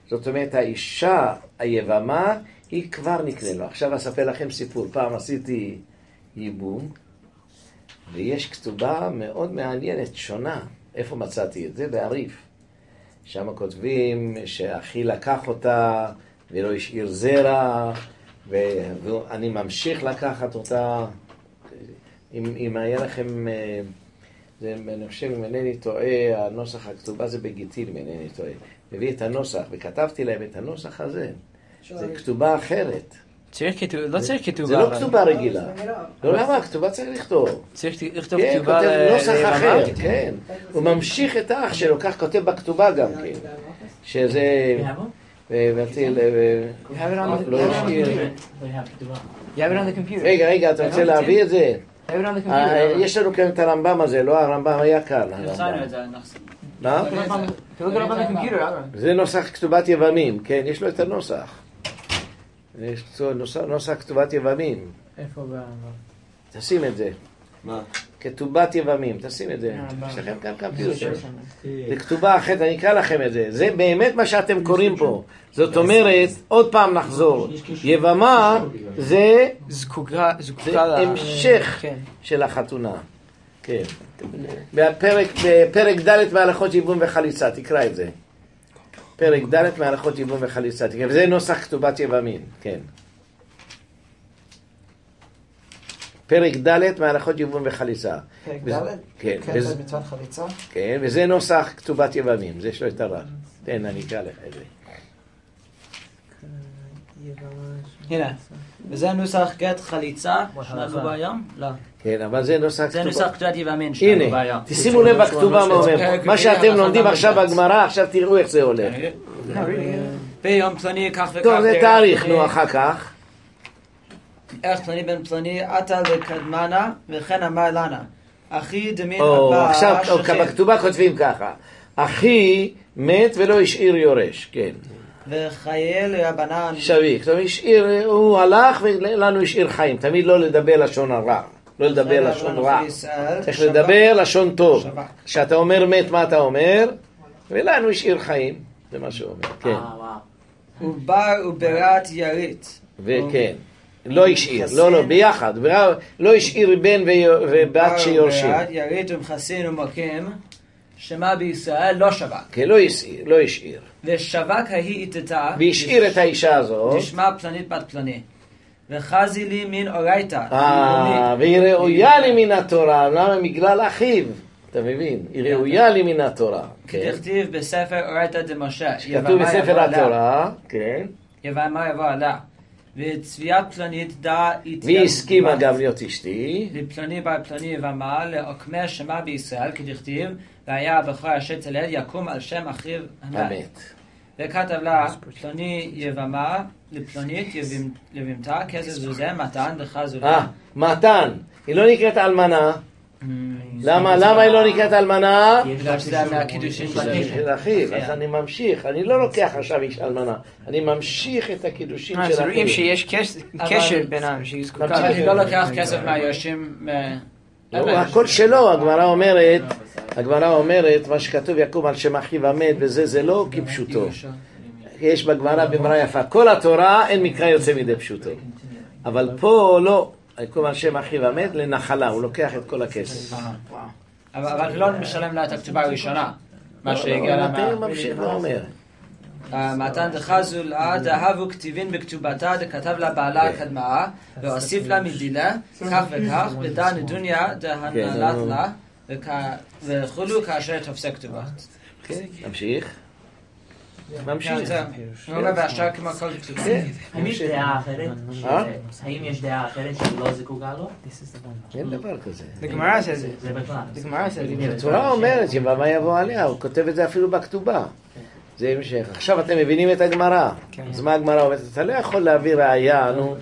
זאת אומרת, האישה היבמה היא כבר נקנה לו. עכשיו אספר לכם סיפור. פעם עשיתי ייבום, ויש כתובה מאוד מעניינת, שונה. איפה מצאתי את זה? בעריף. שם כותבים שאחי לקח אותה ולא השאיר זרע, ואני ממשיך לקחת אותה. אם היה לכם, אני חושב, אם אינני טועה, הנוסח הכתובה זה בגיטין, אם אינני טועה. מביא את הנוסח, וכתבתי להם את הנוסח הזה. זה כתובה אחרת. לא צריך כתובה. זה לא כתובה רגילה. לא, למה? כתובה צריך לכתוב. צריך לכתוב כן, כתובה כותב נוסח אחר, כן. הוא ממשיך את האח שלו, כך כותב בכתובה גם כן. שזה... לא השאיר... רגע, אתה רוצה להביא את זה? יש לנו כאן את הרמב"ם הזה, לא? הרמב"ם היה כאן. מה? זה נוסח כתובת יוונים, כן, יש לו את הנוסח. יש נוסח כתובת יוונים. איפה ברמב"ם? תשים את זה. מה? כתובת יבמים, תשים את זה. יש לכם כאן קמפיוטר. זה כתובה אחרת, אני אקרא לכם את זה. זה באמת מה שאתם קוראים פה. זאת אומרת, עוד פעם נחזור. יבמה זה המשך של החתונה. כן. בפרק ד' מהלכות ייבום וחליצה, תקרא את זה. פרק ד' מהלכות ייבום וחליצה. וזה נוסח כתובת יבמים, כן. פרק ד' מהלכות ייבום וחליצה. פרק ד'? כן. זה מצוות חליצה? כן, וזה נוסח כתובת יבמים, זה יש לו את הרב. תן, אני אקרא לך את זה. הנה, וזה נוסח גט חליצה שלנו ביום? לא. כן, אבל זה נוסח זה נוסח כתובת יבמים שלנו ביום. הנה, תשימו לב בכתובה מה אומר. מה שאתם לומדים עכשיו בגמרא, עכשיו תראו איך זה הולך. ביום פלוני כך וכך. טוב, זה תאריך, נו, אחר כך. איך פלוני בן פלוני עתה לקדמנה וכן אמר לנה אחי דמין הבא עכשיו בכתובה כותבים ככה, אחי מת ולא השאיר יורש, כן, וחייל רבנן שוויק, זאת אומרת, הוא הלך ולנו השאיר חיים. תמיד לא לדבר לשון הרע, לא לדבר לשון רע, צריך לדבר לשון טוב. כשאתה אומר מת, מה אתה אומר? ולנו השאיר חיים, זה מה שהוא אומר. כן. ובר וברת ירית, וכן, לא השאיר, לא, ביחד, לא השאיר בן ובת שיורשים. ירית ומחסין ומקים, שמה בישראל לא שווק. כן, לא השאיר. ושווק ההיא איתתה, והשאיר את האישה הזאת. נשמע פלנית בת פלני. וחזי לי מן אורייתא. והיא ראויה לי מן התורה, למה? בגלל אחיו. אתה מבין? היא ראויה לי מן התורה. כתכתיב בספר אורייתא דמשה. כתוב בספר התורה, כן. יבמה יבוא עלה. וצביעת פלנית דא והיא הסכימה גם להיות אשתי. לפלני בר פלני יבמה לעוקמה שמה בישראל, כדכתיב, והיה הבכור אשר תלד יקום על שם אחיו המת. וכתב לה פלני יבמה לפלנית יבמתה כסף זוזה מתן דחזולה. מתן, היא לא נקראת אלמנה. למה היא לא נקראת אלמנה? בגלל שזה מהקידושים של אחיו. אז אני ממשיך, אני לא לוקח עכשיו איש אלמנה, אני ממשיך את הקידושים של אחיו. אז רואים שיש קשר בינם, שהיא זקוקה. אני לא לוקח כסף מהיורשים. הכל שלו. הגמרא אומרת מה שכתוב יקום על שם אחיו המת, וזה זה לא כפשוטו. יש בגמרא במראה יפה, כל התורה אין מקרא יוצא מדי פשוטו, אבל פה לא. יקום על שם אחיו המת לנחלה, הוא לוקח את כל הכסף. אבל לא משלם לה את הכתובה הראשונה, מה שהגיע לה מה... ממשיך ואומר. מתן דחזולה דהבו כתיבין בכתובתה דכתב לה בעלה קדמה והוסיף לה מדילה כך וכך ודא נדוניה דהנהלת לה וכולו כאשר תופסה כתובות. ממשיך. הוא אומר בהשאר כמו כל כתובה. האם יש דעה אחרת? האם יש דעה אחרת שלא זקוקה לו? אין דבר כזה. בגמרא זה זה. זה בכלל. התורה אומרת יבמה יבוא עליה, הוא כותב את זה אפילו בכתובה. זה המשך. עכשיו אתם מבינים את הגמרא. אז מה הגמרא אומרת? אתה לא יכול להביא ראיה, נו.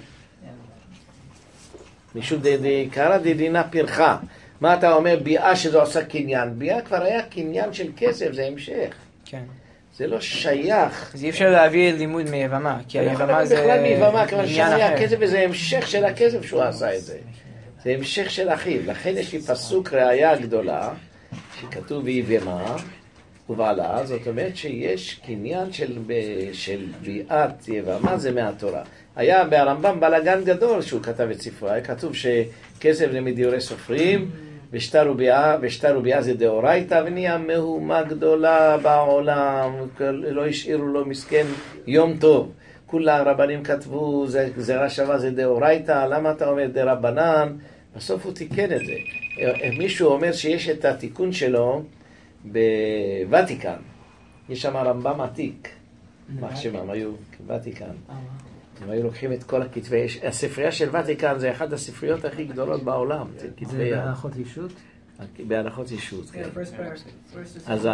משום דקרא דדינה פרחה. מה אתה אומר? ביאה שזו עושה קניין. ביאה כבר היה קניין של כסף, זה המשך. כן. זה לא שייך. אז אי אפשר להביא לימוד מיבמה, כי היבמה זה... בכלל מיבמה, כיוון שהיה כסף וזה המשך של הכסף שהוא עשה את זה. זה המשך של אחיו. לכן יש לי פסוק ראיה גדולה, שכתוב ביבמה, ובעלה, זאת אומרת שיש קניין של ביאת יבמה, זה מהתורה. היה ברמב"ם בלגן גדול שהוא כתב את ספרו, היה כתוב שכסף זה מדיורי סופרים, ושטר וביאה זה דאורייתא, ונהיה מהומה גדולה בעולם, לא השאירו לו מסכן יום טוב. כולה הרבנים כתבו, גזירה שווה זה דאורייתא, למה אתה אומר דרבנן? בסוף הוא תיקן את זה. מישהו אומר שיש את התיקון שלו בוותיקן. יש שם רמב"ם עתיק. מה שמם היו בוותיקן. הם היו לוקחים את כל הכתבי, הספרייה של ותיקן זה אחת הספריות הכי גדולות בעולם. זה בהנחות אישות? בהנחות אישות, כן. אז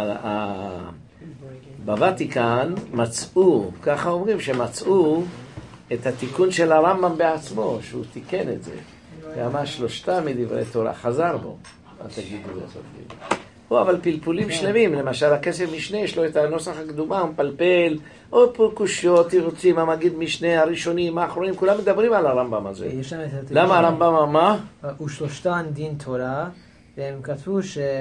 בוותיקן מצאו, ככה אומרים שמצאו את התיקון של הרמב"ם בעצמו, שהוא תיקן את זה. ואמר 3 מדברי תורה, חזר בו. מה תגידו לעשות לי? אבל פלפולים שלמים, למשל הכסף משנה, יש לו את הנוסח הקדומה, מפלפל, או פרקושיות, תירוצים, המגיד משנה, הראשונים, האחרונים, כולם מדברים על הרמב"ם הזה. למה הרמב"ם אמר? ושלושתן דין תורה, והם כתבו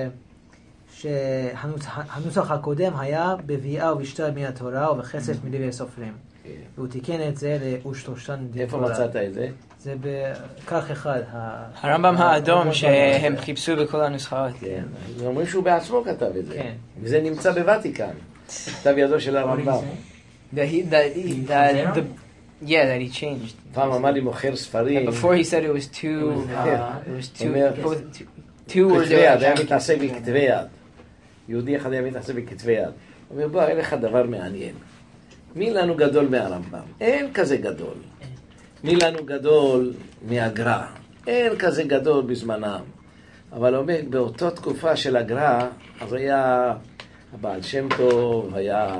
שהנוסח הקודם היה בביאה ובשטר מן התורה ובכסף מדברי סופרים. והוא תיקן את זה ושלושתן דין תורה. איפה מצאת את זה? זה בכך אחד. הרמב"ם האדום שהם חיפשו בכל הנוסחאות. כן, אומרים שהוא בעצמו כתב את זה. וזה נמצא בוותיקן. כתב ידו של הרמב"ם. Yeah, that he changed. פעם אמר לי מוכר ספרים. Before he said it was two words. היה מתעסק בכתבי יד. יהודי אחד היה מתעסק בכתבי יד. הוא אומר, בוא, אין לך דבר מעניין. מי לנו גדול מהרמב"ם? אין כזה גדול. מי לנו גדול מהגר"א? אין כזה גדול בזמנם. אבל אומר, באותה תקופה של הגר"א, אז היה הבעל שם טוב, היה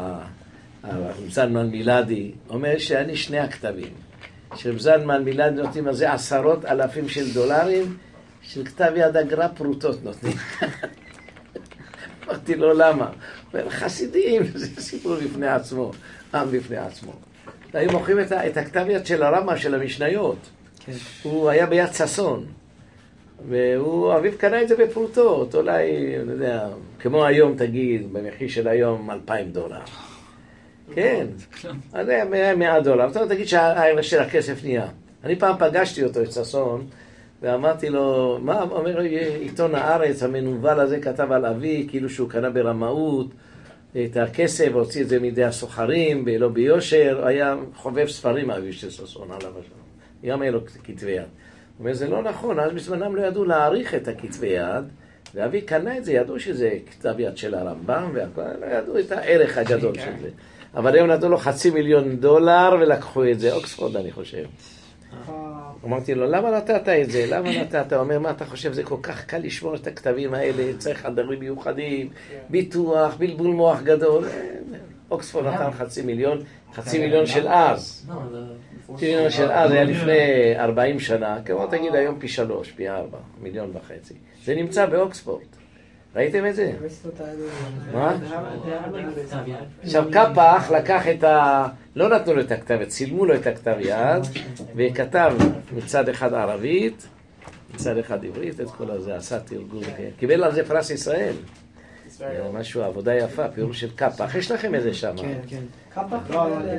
זלמן מילדי, אומר שאני 2 הכתבים. שזלמן מילדי נותנים על זה 10,000 של דולרים, של כתב יד הגר"א פרוטות נותנים. אמרתי לו למה? אומר, חסידים, זה סיפור בפני עצמו, עם בפני עצמו. היו מוכרים את הכתב יד של הרמב"ם, של המשניות. הוא היה ביד ששון. והוא, אביו קנה את זה בפרוטות, אולי, אני יודע, כמו היום תגיד, במחיר של היום $2,000. כן, אז היה $100. אתה תגיד שהערך של הכסף נהיה. אני פעם פגשתי אותו, את ששון, ואמרתי לו, מה אומר עיתון הארץ, המנוול הזה כתב על אבי, כאילו שהוא קנה ברמאות, את הכסף, הוציא את זה מידי הסוחרים, לא ביושר, היה חובב ספרים אבי של ששון עליו השם. גם היה לו כתבי יד. הוא אומר, זה לא נכון, אז בזמנם לא ידעו להעריך את הכתבי יד, ואבי קנה את זה, ידעו שזה כתב יד של הרמב"ם, לא ידעו את הערך הגדול של זה. אבל היום נתנו לו $500,000 ולקחו את זה, אוקספורד אני חושב. אמרתי לו, למה נתת את זה? למה נתת? הוא אומר, מה אתה חושב? זה כל כך קל לשמור את הכתבים האלה, צריך חדרים מיוחדים, ביטוח, בלבול מוח גדול. אוקספורד נתן $500,000 של אז. $500,000 של אז היה לפני 40 שנה, כמו תגיד היום פי 3, פי 4, $1.5 מיליון. זה נמצא באוקספורד. ראיתם את זה? מה? עכשיו קפח לקח את לא נתנו לו את הכתב, צילמו לו את הכתב יד, וכתב מצד אחד ערבית, מצד אחד עברית, את כל הזה, עשה תרגום, קיבל על זה פרס ישראל. משהו, עבודה יפה, פירוש של קפח. יש לכם את זה שם? כן. קפח?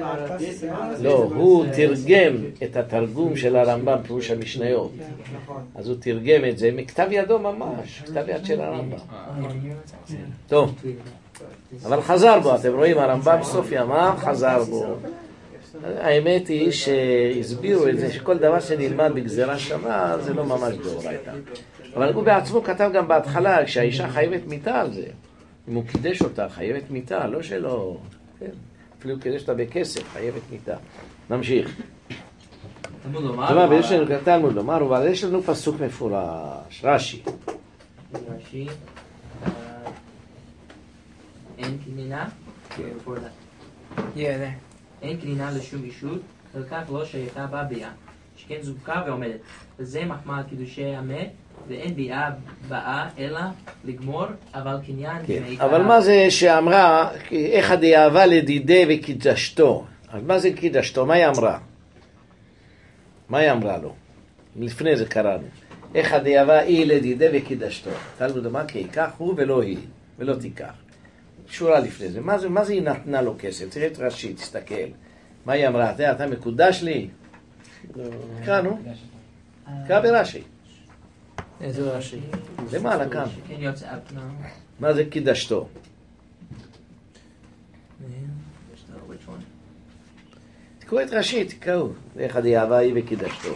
לא, הוא תרגם את התרגום של הרמב"ם, פירוש המשניות. אז הוא תרגם את זה מכתב ידו ממש, כתב יד של הרמב"ם. טוב, אבל חזר בו, אתם רואים, הרמב"ם סוף ימיו חזר בו. האמת היא שהסבירו את זה, שכל דבר שנלמד בגזירה שווה, זה לא ממש דאורייתא. אבל הוא בעצמו כתב גם בהתחלה, כשהאישה חייבת מיתה על זה. אם הוא קידש אותה, חייבת מיתה, לא שלא... כן. אפילו קידש אותה בכסף, חייבת מיתה. נמשיך. יש לנו תלמוד לומר, אבל יש לנו פסוק מפורש. רש"י. רש"י. אין קנינה? אין קנינה לשום אישות, ולכך לא שייכה בה ביאה. שכן זוקה ועומדת. וזה מחמא על קידושי המת, ואין ביאה באה אלא לגמור, אבל קניין... אבל מה זה שאמרה, איך הדאהבה לדידי וקידשתו? אז מה זה קידשתו? מה היא אמרה? מה היא אמרה לו? לפני זה קראנו. איך הדאהבה היא לדידי וקידשתו? תלמוד אמר כי ייקח הוא ולא היא, ולא תיקח. שורה לפני זה. מה זה היא נתנה לו כסף? תראה את רש"י, תסתכל. מה היא אמרה? אתה מקודש לי? כאן, נו. קרא ברש"י. איזה רש"י? למעלה, כאן. כן, יוצא אפנה. מה זה קידשתו? תקראו את רש"י, תקראו. איך הדיאבה היא וקידשתו.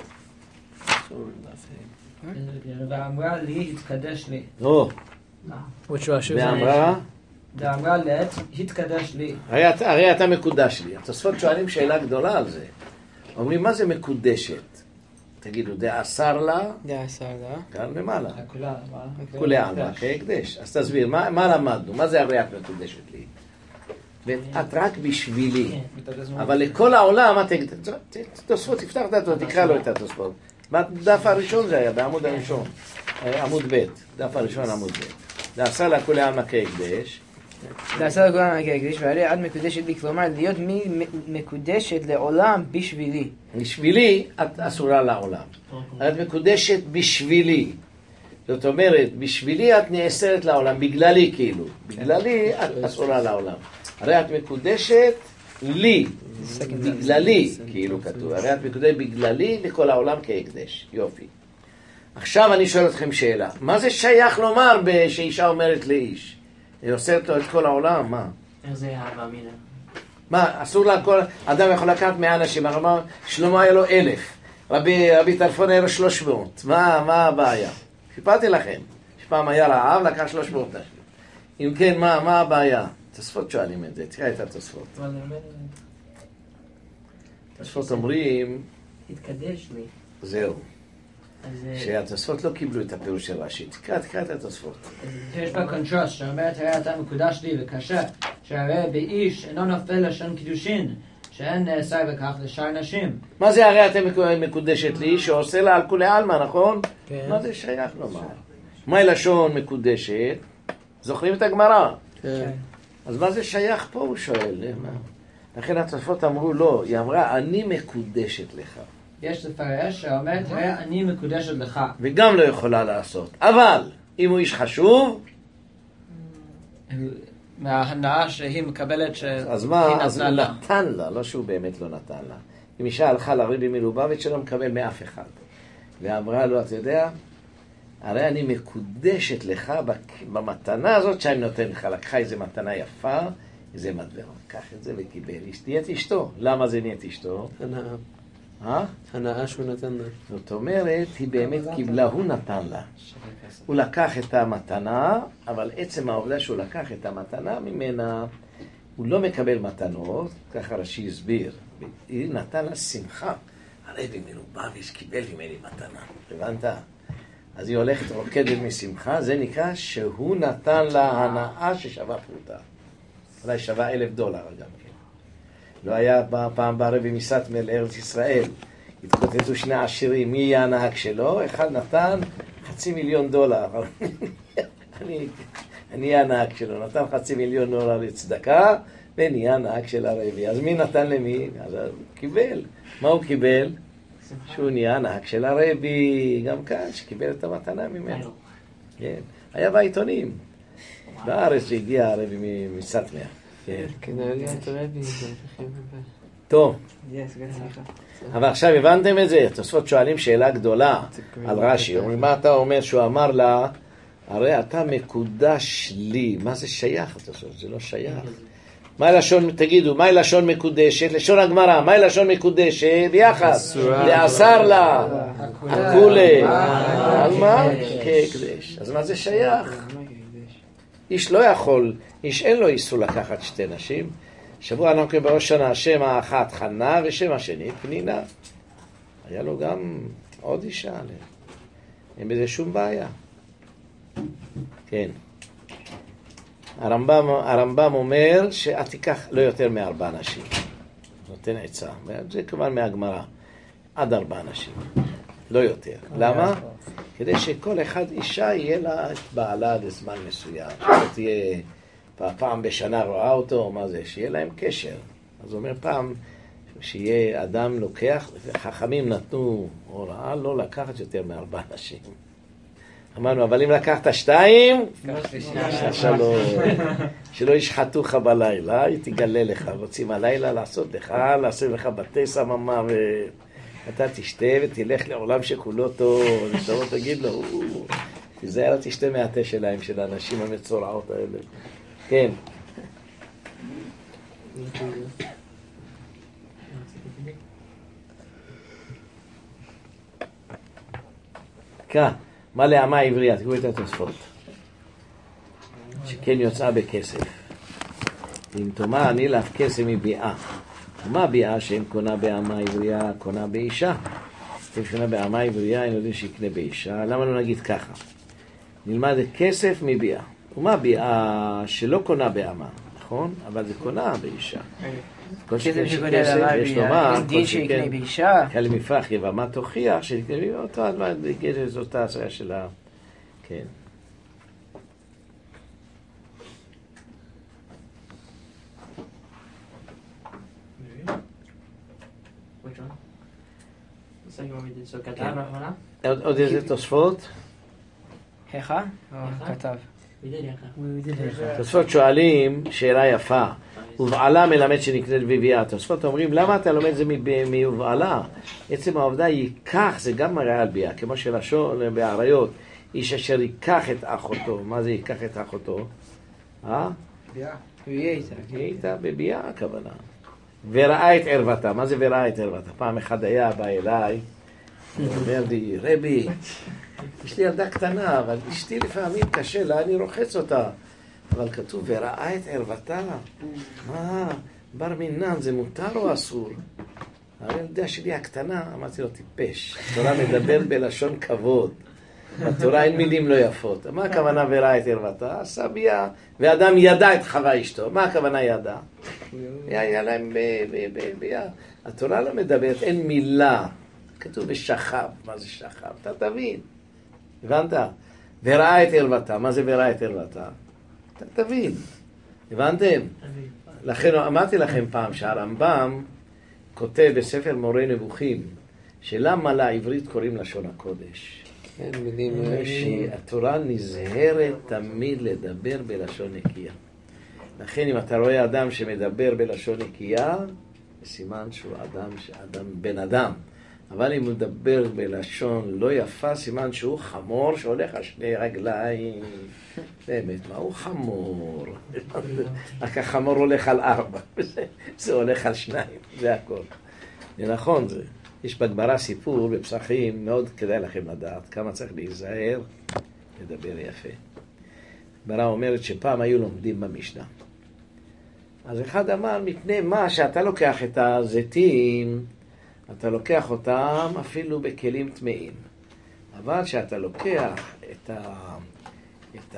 ואמרה לי, התקדש לי. נו. ואמרה? ואמרה לעת, התקדש לי. הרי אתה מקודש לי. התוספות שואלים שאלה גדולה על זה. אומרים, מה זה מקודשת? תגידו, דאסר לה? דאסר לה. כאן למעלה. כולי עלמא, כהקדש. אז תסביר, מה למדנו? מה זה הרי את מקודשת לי? ואת רק בשבילי. אבל לכל העולם, תוספות, תפתח את התוספות, תקרא לו את התוספות. בדף הראשון זה היה, בעמוד הראשון. עמוד ב', דף הראשון עמוד ב'. דאסר לה כולי עלמא כהקדש. דאסר לה כולי עלמא כהקדש, והרי את מקודשת לי, כלומר, להיות מקודשת לעולם בשבילי. בשבילי את אסורה לעולם. את מקודשת בשבילי. זאת אומרת, בשבילי את נאסרת לעולם, בגללי כאילו. בגללי את אסורה לעולם. הרי את מקודשת לי, בגללי, כאילו כתוב. הרי את מקודשת בגללי לכל העולם כהקדש. יופי. עכשיו אני שואל אתכם שאלה. מה זה שייך לומר שאישה אומרת לאיש? היא אוסרת לו את כל העולם, מה? איך זה אהבה מינה? מה, אסור לה כל... אדם יכול לקחת 100 אנשים, אמר, שלמה היה לו 1,000, רבי טרפון היה לו 300, מה הבעיה? סיפרתי לכם, שפעם היה רעב, לקח 300 אנשים. אם כן, מה הבעיה? תוספות שואלים את זה, תראה את התוספות. תוספות אומרים... התקדש לי. זהו. שהתוספות לא קיבלו את הפירוש של רש"י. תקרא את התוספות. יש בה קונטרסט שאומרת הרי אתה מקודש לי וקשה שהרי באיש אינו נופל לשון קידושין שאין נאסר בכך לשאר נשים. מה זה הרי אתה מקודשת לי שעושה לה על כולי עלמא, נכון? כן. מה זה שייך לומר? מהי לשון מקודשת? זוכרים את הגמרא? כן. אז מה זה שייך פה, הוא שואל. לכן התוספות אמרו לא, היא אמרה אני מקודשת לך. יש לפרש שאומרת אני מקודשת לך. וגם לא יכולה לעשות. אבל אם הוא איש חשוב, מההנאה שהיא מקבלת שהיא אז מה? אז נתנה הוא לה. נתן לה, לא שהוא באמת לא נתן לה. אם אישה הלכה לרבי מלובביץ' שלא מקבל מאף אחד. ואמרה לו, אתה יודע, הרי אני מקודשת לך במתנה הזאת שאני נותן לך. לקחה איזו מתנה יפה, איזה מטבע. קח את זה וקיבל. נהיית אשתו. למה זה נהיית אשתו? הנאה שהוא נתן לה. זאת אומרת, היא באמת קיבלה, הוא נתן לה. הוא לקח את המתנה, אבל עצם העובדה שהוא לקח את המתנה ממנה, הוא לא מקבל מתנות, ככה רש"י הסביר. היא נתן לה שמחה. הרבי מלובביץ' קיבל ממני מתנה. הבנת? אז היא הולכת רוקדת משמחה, זה נקרא שהוא נתן לה הנאה ששווה פרוטה. אולי שווה $1,000 גם כן. לא היה פעם ברבי מסטמר לארץ ישראל. התקוטטו שני עשירים, מי יהיה הנהג שלו? אחד נתן $500,000. אני אהיה הנהג שלו. נתן $500,000 לצדקה, ונהיה הנהג של הרבי. אז מי נתן למי? אז הוא קיבל. מה הוא קיבל? שהוא נהיה הנהג של הרבי. גם כאן, שקיבל את המתנה ממנו. כן. היה בעיתונים. בארץ שהגיע הרבי מסטמר. כן. כדאי להיות רבי. טוב. אבל עכשיו הבנתם את זה? התוספות שואלים שאלה גדולה על רש"י. אומרים, מה אתה אומר שהוא אמר לה, הרי אתה מקודש לי. מה זה שייך? זה לא שייך. מה לשון, תגידו, מה לשון מקודשת? לשון הגמרא, מה לשון מקודשת? ביחס. לאסר לה. הכולי. על מה? כהקדש. אז מה זה שייך? איש לא יכול, איש אין לו איסור לקחת שתי נשים. שבוע אנחנו בראש שנה, שם האחת חנה ושם השני פנינה. היה לו גם עוד אישה עליהם. אין בזה שום בעיה. כן. הרמב"ם אומר שאת תיקח לא יותר מ4 נשים. נותן עצה. זה כמובן מהגמרא. עד 4 נשים. לא יותר. למה? כדי שכל אחד אישה יהיה לה את בעלה לזמן מסוים. שלא תהיה פעם בשנה רואה אותו, מה זה? שיהיה להם קשר. אז הוא אומר פעם שיהיה אדם לוקח, חכמים נתנו הוראה לא לקחת יותר מ4 נשים. אמרנו, אבל אם לקחת 2, שלום. שלא ישחטו לך בלילה, היא תגלה לך. רוצים הלילה לעשות לך בתי סממה, ואתה תשתה ותלך לעולם שכולו טוב. ושתבוא תגיד לו, תיזהר, תשתה מהתה שלהם, של האנשים המצורעות האלה. כן. כן. מה לאמה העברייה? תקראו את התוספות. שכן יוצאה בכסף. אם תאמר אני לך כסף מביאה. ומה ביאה שאם קונה באמה עברייה, קונה באישה? אם קונה באמה עברייה, אני יודע שיקנה באישה. למה לא נגיד ככה? נלמד כסף מביאה. ומה ביאה שלא קונה באמה? נכון? אבל זה קונה באישה. כל שכן שכסף, יש לומר, דין שיקנה באישה. כאלה מפרח יבמה תוכיח, שיקנה באותה, זאת העשרה שלה. כן. עוד איזה תוספות? היכה? כתב. תוספות שואלים שאלה יפה. ובעלה מלמד שנקנית בביאה. תוספות אומרים, למה אתה לומד זה מבעלה? עצם העובדה ייקח, זה גם מראה על ביאה. כמו שלשון בעריות, איש אשר ייקח את אחותו. מה זה ייקח את אחותו? ביאה. יהיה איתה בביאה הכוונה. וראה את ערוותה. מה זה וראה את ערוותה? פעם אחד היה בא אליי, אומר לי, רבי, יש לי ילדה קטנה, אבל אשתי לפעמים קשה לה, אני רוחץ אותה. אבל כתוב, וראה את ערוותה. מה? בר מינן, זה מותר או אסור? הילדה שלי הקטנה, אמרתי לו, טיפש. התורה מדבר בלשון כבוד. בתורה אין מילים לא יפות. מה הכוונה וראה את ערוותה? עשה ביאה. ואדם ידע את חווה אשתו. מה הכוונה ידע? היה להם ביאה. התורה לא מדברת, אין מילה. כתוב בשכב. מה זה שכב? אתה תבין. הבנת? וראה את ערוותה. מה זה וראה את ערוותה? אתה תבין. הבנתם? לכן אמרתי לכם פעם שהרמב"ם כותב בספר מורה נבוכים שלמה לעברית קוראים לשון הקודש. שהתורה נזהרת תמיד לדבר בלשון נקייה. לכן אם אתה רואה אדם שמדבר בלשון נקייה, סימן שהוא בן אדם. אבל אם הוא מדבר בלשון לא יפה, סימן שהוא חמור שהולך על 2 רגליים. באמת, מה הוא חמור? רק החמור הולך על 4, זה הולך על 2, זה הכל. זה נכון, יש בגמרא סיפור בפסחים, מאוד כדאי לכם לדעת כמה צריך להיזהר לדבר יפה. הגמרא אומרת שפעם היו לומדים במשנה. אז אחד אמר, מפני מה שאתה לוקח את הזיתים, אתה לוקח אותם אפילו בכלים טמאים. אבל שאתה לוקח את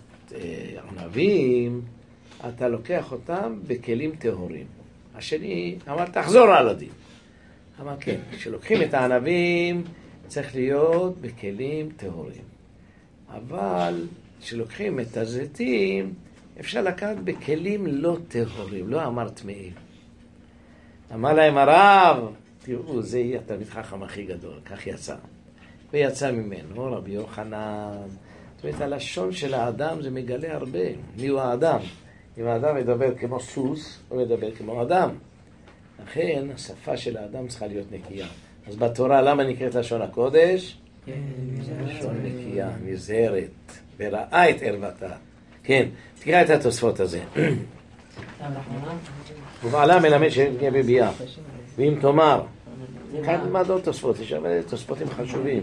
הענבים, אתה לוקח אותם בכלים טהורים. השני אמר, תחזור על הדין. אמר, כן, כשלוקחים את הענבים, צריך להיות בכלים טהורים. אבל כשלוקחים את הזיתים, אפשר לקחת בכלים לא טהורים, לא אמר טמאים. אמר להם הרב, תראו, זה יהיה התלמיד חכם הכי גדול, כך יצא. ויצא ממנו רבי יוחנן. זאת אומרת, הלשון של האדם זה מגלה הרבה. מי הוא האדם? אם האדם מדבר כמו סוס, הוא מדבר כמו אדם. לכן, השפה של האדם צריכה להיות נקייה. אז בתורה, למה נקראת לשון הקודש? לשון נקייה, נזהרת, וראה את ערוותה. כן, תקרא את התוספות הזה. ובעלה מלמד שנקרא בביאה. ואם תאמר, כאן למד עוד תוספות, יש אבל תוספותים חשובים.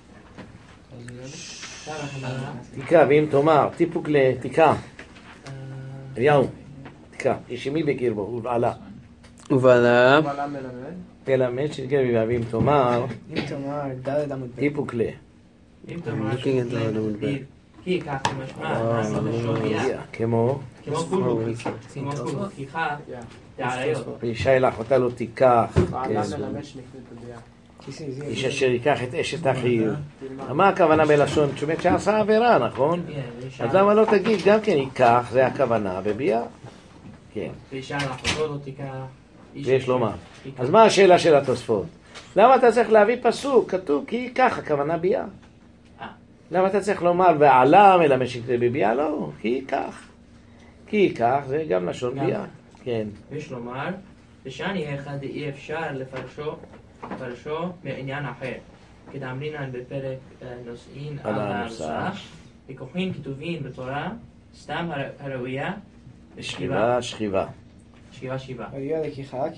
תקרא, ואם תאמר, טיפוק לתקרא. אליהו, תקרא, יש מי בקרבו, ובעלה. ובעלה מלמד שנקרא בביאה, ואם תאמר, דלת עמוד ב'. טיפוק ל. אם תאמר כי כך משמע, כמו? כמו כולו, כיחה, תעריות. ואישה אל אחותה לא תיקח, איש אשר ייקח את אשת אחיו. מה הכוונה בלשון? זאת אומרת שעשה עבירה, נכון? אז למה לא תגיד גם כן ייקח, זה הכוונה בביאה? כן. ואישה אל אחותו לא תיקח. ויש לומר. אז מה השאלה של התוספות? למה אתה צריך להביא פסוק? כתוב כי ייקח, הכוונה ביאה. למה אתה צריך לומר ועלה מלמד שיקרה בביאה? לא, כי כך, זה גם לשון ביאה. כן. יש לומר, ושאני אחד אי אפשר לפרשו מעניין אחר. כדאמרינן בפרק נושאים על הנוסח, וכוחין כתובים בתורה, סתם הראויה, שכיבה. ראויה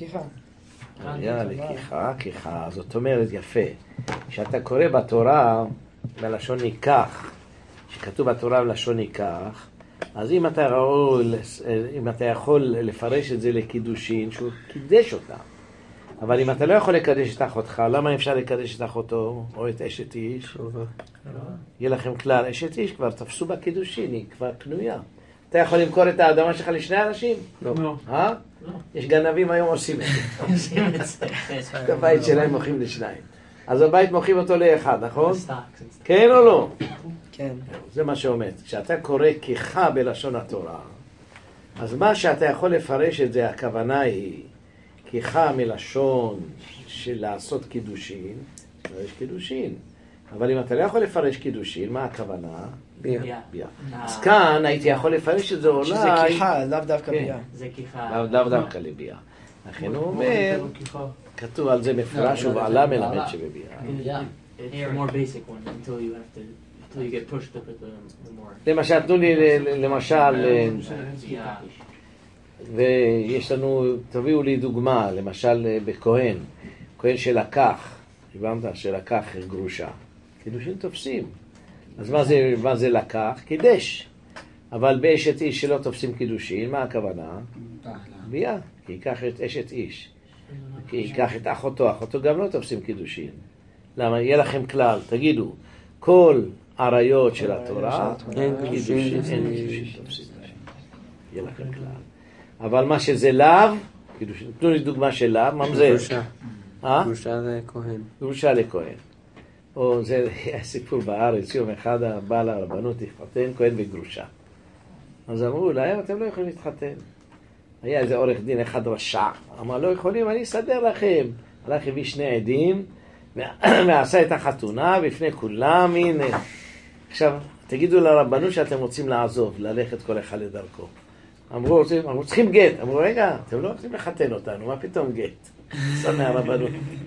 לקיחה. זאת אומרת, יפה. כשאתה קורא בתורה בלשון ניקח, שכתוב בתורה בלשון ניקח, אז אם אתה יכול לפרש את זה לקידושין, שהוא קידש אותה. אבל אם אתה לא יכול לקדש את אחותך, למה אפשר לקדש את אחותו או את אשת איש? יהיה לכם כלל, אשת איש כבר תפסו בקידושין, היא כבר פנויה. אתה יכול למכור את האדמה שלך לשני אנשים? לא. יש גנבים היום עושים את זה. את הבית שלהם מוכרים לשניים. אז הבית מוכרים אותו לאחד, נכון? כן או לא? כן. זה מה שאומר. כשאתה קורא כיחה בלשון התורה, אז מה שאתה יכול לפרש את זה, הכוונה היא כיחה מלשון של לעשות קידושין, יש קידושין. אבל אם אתה לא יכול לפרש קידושין, מה הכוונה? ביאה. אז כאן הייתי יכול לפרש את זה אולי... שזה כיחה, לאו דווקא ביאה. זה כיחה. לאו דווקא לביאה. לכן הוא אומר, כתוב על זה מפרש ובעלה מלמד שבביאה. It's the more basic one until you get pushed up at the more... למשל, תנו לי למשל, ויש לנו, תביאו לי דוגמה, למשל בכהן, כהן שלקח, שלקח גרושה. קידושין תופסים. אז מה זה לקח? קידש. אבל באשת איש שלא תופסים קידושין, מה הכוונה? ביאה. כי ייקח את אשת איש. כי ייקח את אחותו גם לא תופסים קידושין. למה? יהיה לכם כלל, תגידו, כל עריות של התורה, אין קידושין תופסים. יהיה לכם כלל. אבל מה שזה לאו, קידושין. תנו לי דוגמה של לאו, מה זה? גרושה לכהן. גרושה לכהן. או זה הסיפור בארץ, יום אחד הבא לרבנות התחתן כהן וגרושה. אז אמרו להם, אתם לא יכולים להתחתן. היה איזה עורך דין אחד רשע. אמר, לא יכולים, אני אסדר לכם. הלך הביא שני עדים, ועשה את החתונה בפני כולם, הנה. עכשיו, תגידו לרבנות שאתם רוצים לעזוב, ללכת כל אחד לדרכו. אמרו, צריכים גט. אמרו, רגע, אתם לא רוצים לחתן אותנו, מה פתאום גט? סע מהרבנות.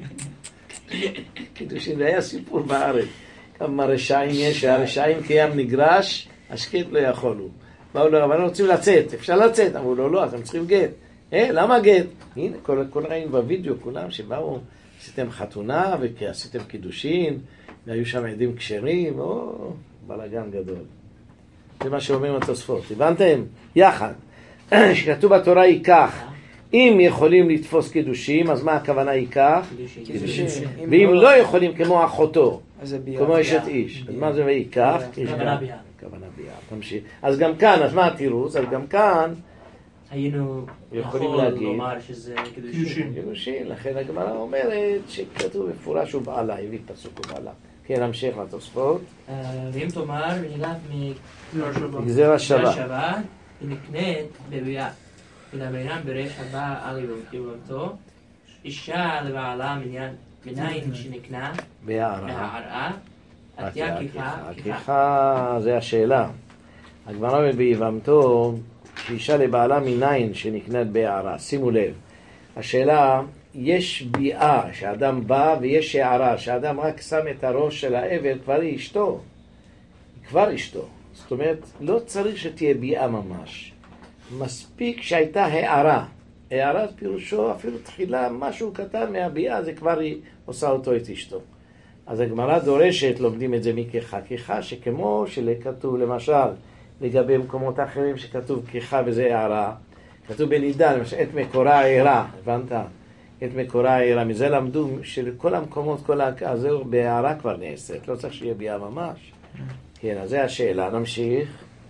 קידושין, זה היה סיפור בארץ. כמה רשעים יש, שהרשעים קיים נגרש, השקט לא יכולו. באו לרבנות, רוצים לצאת, אפשר לצאת. אמרו לו, לא, אתם צריכים גט. למה גט? הנה, כל ראינו בווידאו, כולם שבאו, עשיתם חתונה ועשיתם קידושין, והיו שם עדים כשרים, בלגן גדול. זה מה שאומרים התוספות. הבנתם? יחד. שכתוב בתורה ייקח. אם יכולים לתפוס קידושים, אז מה הכוונה ייקח? קידושים. ואם לא יכולים כמו אחותו, כמו אשת איש, אז מה זה ויקח? כוונה ביאה. כוונה ביאה. תמשיך. אז גם כאן, אז מה התירוץ? אז גם כאן היינו יכולים יכול להגיד לומר שזה קידושין. קידושין, לכן הגמרא אומרת שכתוב בפורש ובעלה, הביא פסוק ובעלה. כן, נמשיך לתוספות. ואם תאמר, ונילת מגזר השווה. היא נקנית בביאה. ונאמרינן בריש הבא על יבמתו, אישה לבעלה מניין שנקנה בהערה, עתיה כיחה. כיחה זה השאלה. הגמרא אומרת ביבמתו, שאישה לבעלה מניין שנקנית בהערה. שימו לב, השאלה, יש ביאה שאדם בא ויש הערה, שאדם רק שם את הראש של העבר, כבר היא אשתו. כבר אשתו. זאת אומרת, לא צריך שתהיה ביאה ממש. מספיק שהייתה הערה. הערה פירושו אפילו תחילה משהו קטן מהביאה, זה כבר היא עושה אותו את אשתו. אז הגמרא דורשת, לומדים את זה מכיחה. כיחה שכמו שכתוב למשל לגבי מקומות אחרים שכתוב כיחה וזה הערה, כתוב בנידה, למשל את מקורה הערה, הבנת? את מקורה הערה, מזה למדו שלכל המקומות, כל הזהו בהערה כבר נעשית, לא צריך שיהיה ביאה ממש. כן, אז זה השאלה, נמשיך.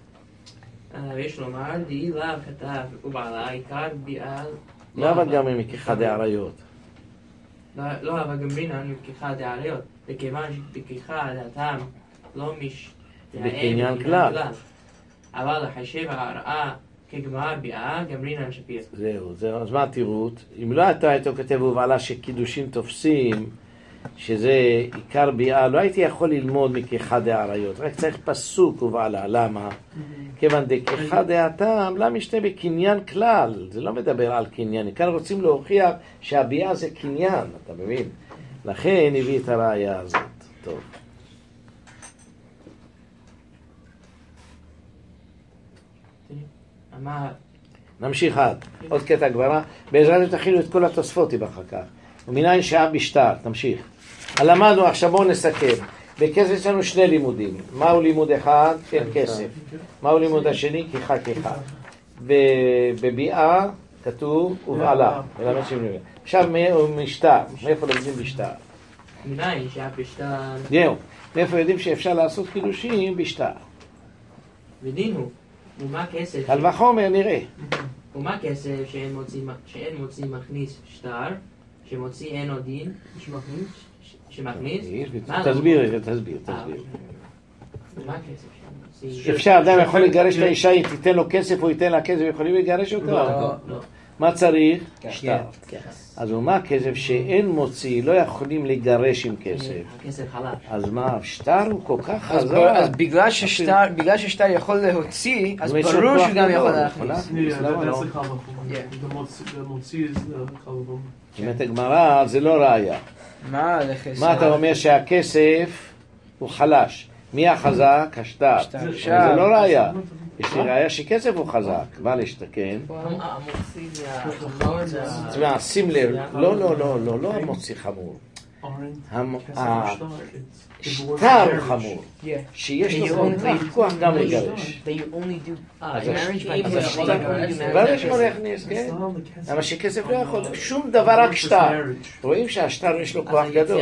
ויש לומר, די לאו כתב ובעלה עיקר ביאה... לא אבל גם עם כיחה דעריות. לא, אבל גם רינן עם כיחה דעריות. וכיוון שבכיחה דעתם לא בקניין כלל. אבל לחשב ההרעה כגמר ביאה, גם רינן שפיר. זהו. אז מה התירוץ? אם לא הייתה איתו כתב ובעלה שקידושים תופסים, שזה עיקר ביאה, לא הייתי יכול ללמוד מכיחד דעריות, רק צריך פסוק ובעלה. למה? כיוון דכיחד דעתם, למה משתה בקניין כלל? זה לא מדבר על קניין, כאן רוצים להוכיח שהביאה זה קניין, אתה מבין? לכן הביא את הראיה הזאת. טוב. נמשיך עד. עוד קטע גברה. בעזרת תכינו את כל התוספות אחר כך. ומניין שעה בשטר. תמשיך. למדנו, עכשיו בואו נסכם. בכסף יש לנו שני לימודים. מהו לימוד אחד? כן, כסף. מהו לימוד השני? כיחה. בביאה כתוב ובעלה. עכשיו משטר. מאיפה לומדים בשטר? מניין שעה בשטר. זהו. מאיפה יודעים שאפשר לעשות קידושים בשטר? ודין הוא. ומה כסף? קל וחומר נראה. ומה כסף שאין מוציא מכניס שטר, שמוציא אין עוד דין? שמכניס? תסביר. ומה כסף שמוציא? אפשר, אדם יכול לגרש את האישה, אם תיתן לו כסף או ייתן לה כסף, יכולים לגרש אותו? לא. מה צריך? שטר. אז ומה כסף שאין מוציא, לא יכולים לגרש עם כסף. הכסף חלש. אז מה, שטר הוא כל כך חזק. אז בגלל ששטר יכול להוציא, אז ברור שגם יכול להכניס. אומרת הגמרא, זה לא ראיה. מה אתה אומר שהכסף הוא חלש? מי החזק? השטר. זה לא ראיה. יש לי ראיה שכסף הוא חזק. מה להשתכן? שים לב, לא המוציא חמור. השטר הוא חמור, שיש לו כוח גם לגרש. גרש יכול להכניס, כן? אבל שכסף לא יכול, שום דבר רק שטר. רואים שהשטר יש לו כוח גדול.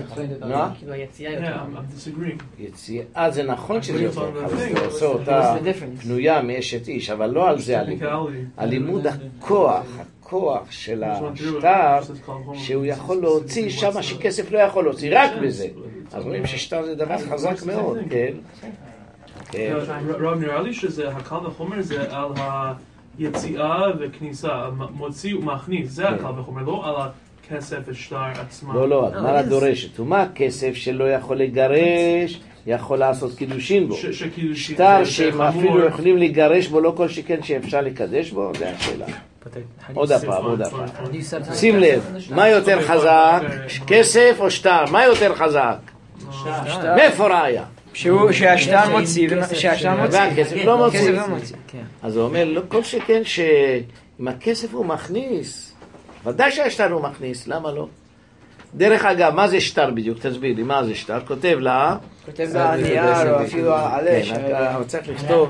יציאה, זה נכון שזה יותר חלק, זה עושה אותה פנויה מאשת איש, אבל לא על זה הלימוד הכוח של השטר, שהוא יכול להוציא שם שכסף לא יכול להוציא, רק בזה. אז רואים ששטר זה דבר חזק מאוד, כן? רב, נראה לי שזה הקל וחומר זה על היציאה וכניסה, מוציא ומכניס, זה הקל וחומר, לא על הכסף ושטר עצמם. לא, הגמרא דורשת. ומה הכסף שלא יכול לגרש, יכול לעשות קידושין בו? שטר שהם אפילו יכולים לגרש בו, לא כל שכן שאפשר לקדש בו, זה השאלה. עוד הפעם. שים לב, מה יותר חזק? כסף או שטר? מה יותר חזק? מאיפה ראיה? שהשטר מוציא והכסף לא מוציא. אז הוא אומר, לא כל שכן שאם הכסף הוא מכניס, ודאי שהשטר הוא מכניס, למה לא? דרך אגב, מה זה שטר בדיוק? תסביר לי, מה זה שטר? כותב לה נייר או אפילו עלה. צריך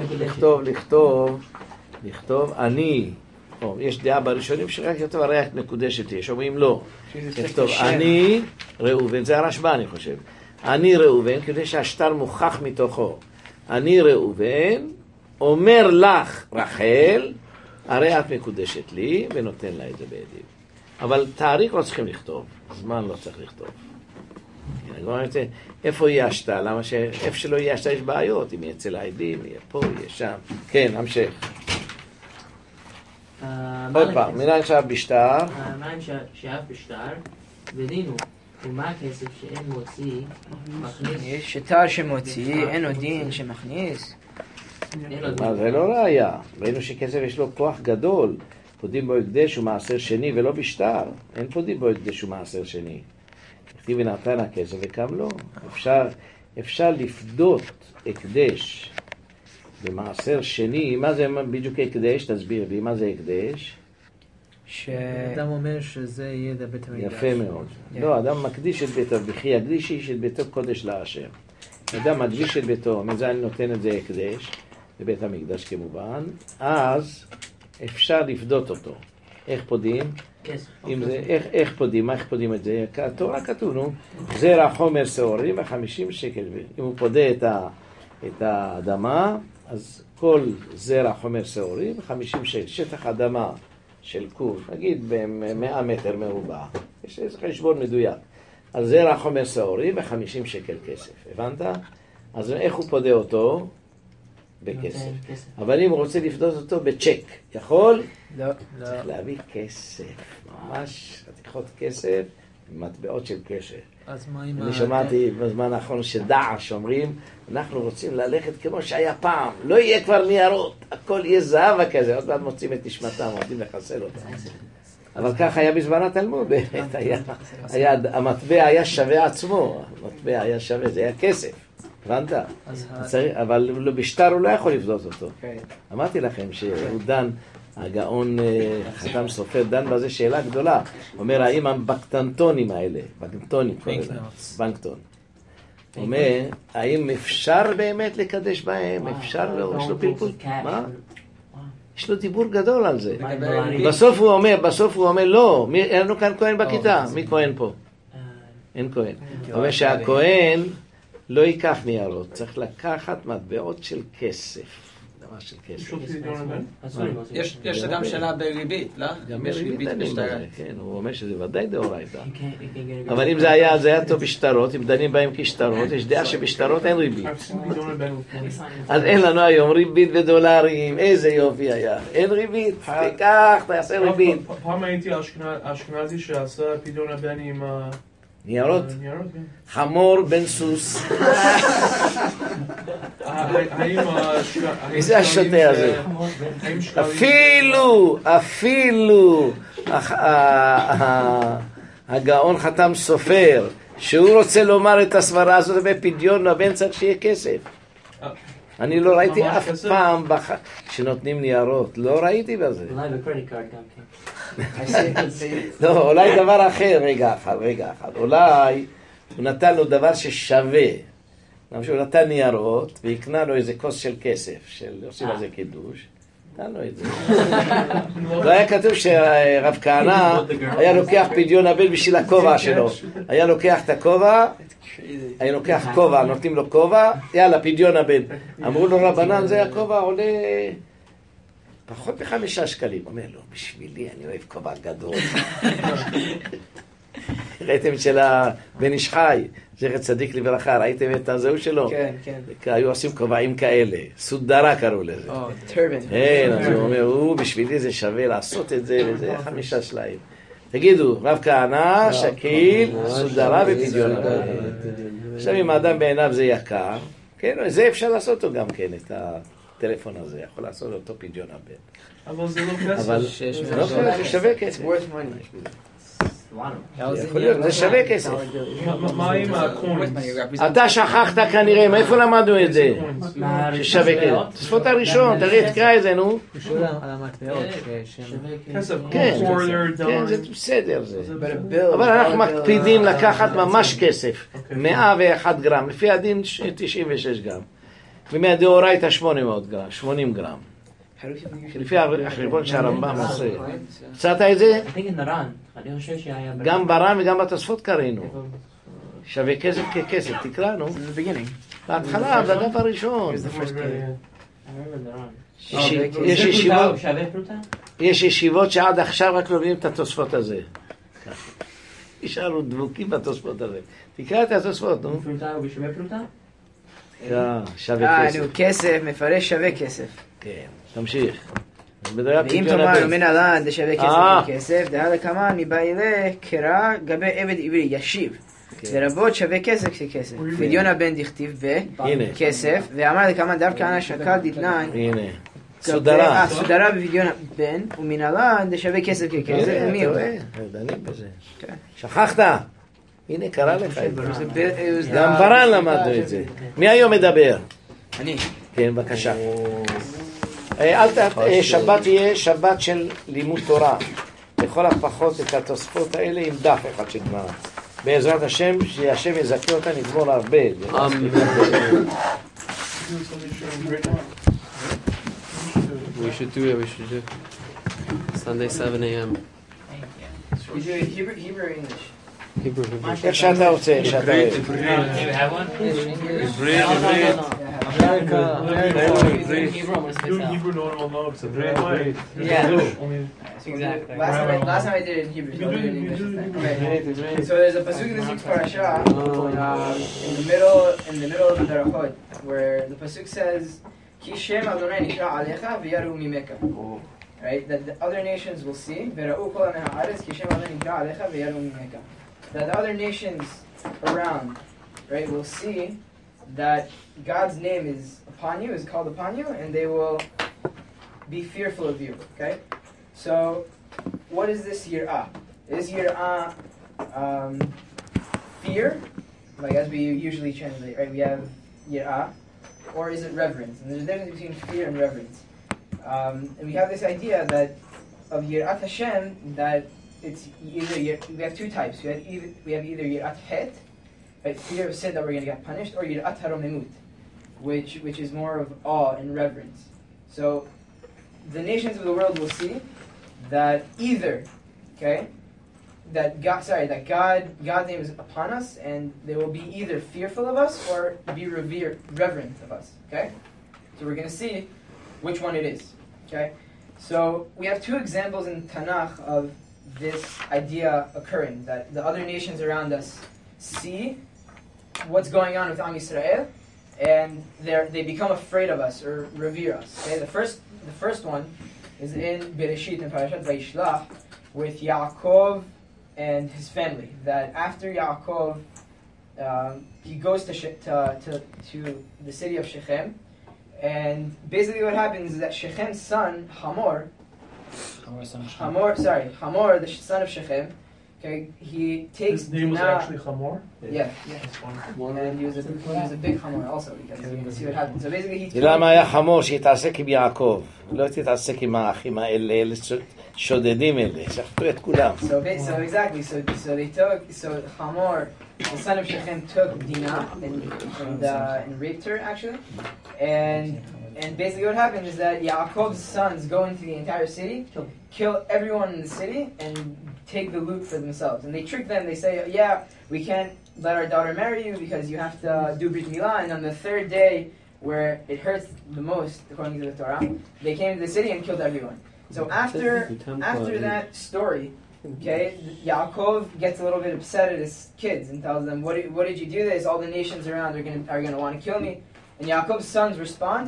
לכתוב אני. יש דעה בראשונים שרק כתוב הרי את מקודשת יש, אומרים לא. כתוב אני ראובן, זה הרשב"א אני חושב. אני ראובן, כדי שהשטר מוכח מתוכו. אני ראובן, אומר לך רחל, הרי את מקודשת לי, ונותן לה את זה בידי. אבל תאריך לא צריכים לכתוב, זמן לא צריך לכתוב. איפה יהיה השטר? למה שאיפה שלא יהיה השטר יש בעיות, אם יהיה אצל העדים, יהיה פה, יהיה שם. כן, המשך. עוד פעם, מניין שעה בשטר. מניין שעה בשטר, ודינו, ומה הכסף שאין מוציא, מכניס? יש שטר שמוציא, אין עוד דין שמכניס. זה לא ראיה. ראינו שכסף יש לו כוח גדול. פודים בו הקדש הוא מעשר שני ולא בשטר. אין פודים בו הקדש הוא מעשר שני. כתיב ונתן הכסף וקם לו. אפשר לפדות הקדש במעשר שני. מה זה בדיוק הקדש? תסביר לי, מה זה הקדש? אדם אומר שזה יהיה בית המקדש. יפה מאוד. לא, אדם מקדיש את ביתו, וכי יקדיש איש את ביתו קודש להשם. אדם מקדיש את ביתו, מזה אני נותן את זה הקדש, בבית המקדש כמובן, אז אפשר לפדות אותו. איך פודים? איך פודים? איך פודים את זה? התורה כתוב, נו, זרע חומר שעורים ו50 שקל. אם הוא פודה את האדמה, אז כל זרע חומר שעורים ו50 שקל. שטח אדמה של קוב, נגיד ב100 מטר מרובע. יש איזה חשבון מדויק. אז זרע חומר שעורים ו50 שקל כסף. הבנת? אז איך הוא פודה אותו? בכסף. אבל אם הוא רוצה לפדות אותו בצ'ק, יכול? לא. צריך להביא כסף. ממש חתיכות כסף מטבעות של כסף. אז מה עם אני שמעתי בזמן האחרון שדעש אומרים, אנחנו רוצים ללכת כמו שהיה פעם, לא יהיה כבר ניירות, הכל יהיה זהב כזה, עוד מעט מוצאים את נשמתם, עומדים לחסל אותם. אבל כך היה בזמן התלמוד, באמת, המטבע היה שווה עצמו, המטבע היה שווה, זה היה כסף, הבנת? אבל בשטר הוא לא יכול לבדות אותו. אמרתי לכם שהוא דן, הגאון חתם סופר דן בזה שאלה גדולה, אומר האם הבקטנטונים האלה, בנקטון, אומר האם אפשר באמת לקדש בהם, אפשר לו, יש לו פלפול, מה? יש לו דיבור גדול על זה. בסוף הוא אומר לא, אין לנו כאן כהן בכיתה, מי כהן פה? אין כהן. הוא אומר שהכהן לא ייקח ניירות, צריך לקחת מטבעות של כסף. של כסף. יש גם שאלה בריבית, לא? גם יש ריבית בשטרות. כן, הוא אומר שזה ודאי דאורייתא. אבל אם זה היה טוב בשטרות, אם דנים בהם כשטרות, יש דעה שבשטרות אין ריבית. אז אין לנו היום ריבית בדולרים, איזה יופי היה. אין ריבית, תיקח, תעשה ריבית. פעם הייתי אשכנזי שעשה פדיון הבן עם ניירות? חמור בן סוס. איזה השוטה הזה? אפילו הגאון חתם סופר שהוא רוצה לומר את הסברה הזאת בפדיון הבן צריך שיהיה כסף. אני לא ראיתי אף פעם שנותנים ניירות, לא ראיתי בזה. אולי בקרדיט קארד גם כן. לא, אולי דבר אחר, רגע אחד. אולי הוא נתן לו דבר ששווה. הוא נתן ניירות ויקנה לו איזה כוס של כסף, עושים על זה קידוש. נתן לו את זה. לא היה כתוב שרב כהנא היה לוקח פדיון הבן בשביל הכובע שלו. היה לוקח את הכובע, היה לוקח כובע, נותנים לו כובע, יאללה, פדיון הבן. אמרו לו רבנן, זה הכובע עולה פחות מ5 שקלים. אומר לו, בשבילי אני אוהב כובע גדול. ראיתם של הבן איש חי, זכר צדיק לברכה, ראיתם את הזהו שלו? כן. היו עושים כובעים כאלה, סודרה קראו לזה. טרבן. כן, אז הוא אומר, בשבילי זה שווה לעשות את זה, וזה 5 שליים. תגידו, רב כהנא, שקיל, סודרה ופדיון הבן. עכשיו אם האדם בעיניו זה יקר, כן, זה אפשר לעשות אותו גם כן, את הטלפון הזה, יכול לעשות אותו פדיון הבן. אבל זה לא כסף. אבל זה שווה כסף. יכול להיות, זה שווה כסף. מה עם הקוינס? אתה שכחת כנראה, מאיפה למדנו את זה? ששווה כסף. תספות הראשון, תראי, תקרא את זה, נו. על המטבעות. כסף, כן, זה בסדר זה. אבל אנחנו מקפידים לקחת ממש כסף. 101 גרם, לפי הדין 96 גרם. ומהדאורייתא 80 גרם. לפי החשבון שהרמב"ם עושה. מצאת את זה? גם בר"ן וגם בתוספות קראנו. שווה כסף ככסף, תקרא נו. בהתחלה, בדף הראשון. יש ישיבות שעד עכשיו רק לומדים את התוספות הזה. נשארו דבוקים בתוספות הזה. תקרא את התוספות, נו. פרוטה ובשווה פרוטה? שווה כסף. כסף, מפרש שווה כסף. כן, תמשיך. ואם תאמר מן הלן דשווה כסף וכסף, דהלה כמן מבעילה קרא גבי עבד עברי ישיב. לרבות שווה כסף ככסף. פדיון הבן דכתיב בכסף, ואמר לכמן דרב כהנא שקל דתנן. הנה. סודרה. סודרה בפדיון הבן, ומן הלן דשווה כסף ככסף. מי רואה? דנים בזה. שכחת? הנה קרא לך את זה. גם בר"ן למדנו את זה. מי היום מדבר? אני. כן, בבקשה. שבת יהיה שבת של לימוד תורה. לכל הפחות את התוספות האלה עם דף אחד של גמרא. בעזרת השם, שהשם יזכה אותה, נגמור הרבה. We should do Sunday 7 a.m. Hebrew English. איך שאתה רוצה, שאתה אוהב. Hebrew no one will know it's a very way. Exactly. Last time I did it in Hebrew. So there's a pasuk in the sixth parasha in the middle of the Darachot, where the pasuk says, "Ki Shem Adonai nikra alecha v'yaru mimeka." Right? That the other nations will see, "Vera'u kol ha'aretz ki Shem Adonai nikra alecha v'yaru mimeka." that the other nations around, right, will see that God's name is upon you, is called upon you, and they will be fearful of you, okay? So, what is this yir'ah? Is yir'ah fear, like as we usually translate, right? We have yir'ah, or is it reverence? And there's a difference between fear and reverence. And we have this idea that of Yirat Hashem, that it's either, we have two types. We have either Yirat Het, right, fear of sin that we're going to get punished, or Yirat Haromemut, which is more of awe and reverence. So the nations of the world will see that either, okay, that God's name is upon us, and they will be either fearful of us or be reverent of us. Okay, so we're going to see which one it is. Okay, so we have two examples in Tanakh of this idea occurring, that the other nations around us see what's going on with Am Yisrael, and they become afraid of us or revere us. Okay, the first one is in Bereshit and Parashat Vayishlach with Yaakov and his family. That after Yaakov, he goes to the city of Shechem, and basically what happens is that Shechem's son Hamor, the son of Shechem, okay, he takes his name was actually Hamor? Yeah. And he was a big Hamor also, because you can see what happens. So basically he למה היה חמור שהתעסק עם יעקב? לא תתעסק עם האחים האלה, אלה שודדים אלה, שחטו את כולם. So exactly, so Hamor, the son of Shechem, took Dinah and raped her actually, and basically what happened is that Yaakov's sons go into the entire city, kill everyone in the city, and take the loot for themselves. And they trick them, they say, yeah, we can't let our daughter marry you because you have to do Brit Milah, and on the third day, where it hurts the most, according to the Torah, they came to the city and killed everyone. So after that story, okay, Yaakov gets a little bit upset at his kids and tells them, what did you do this? All the nations around are going to want to kill me. And Yaakov's sons respond,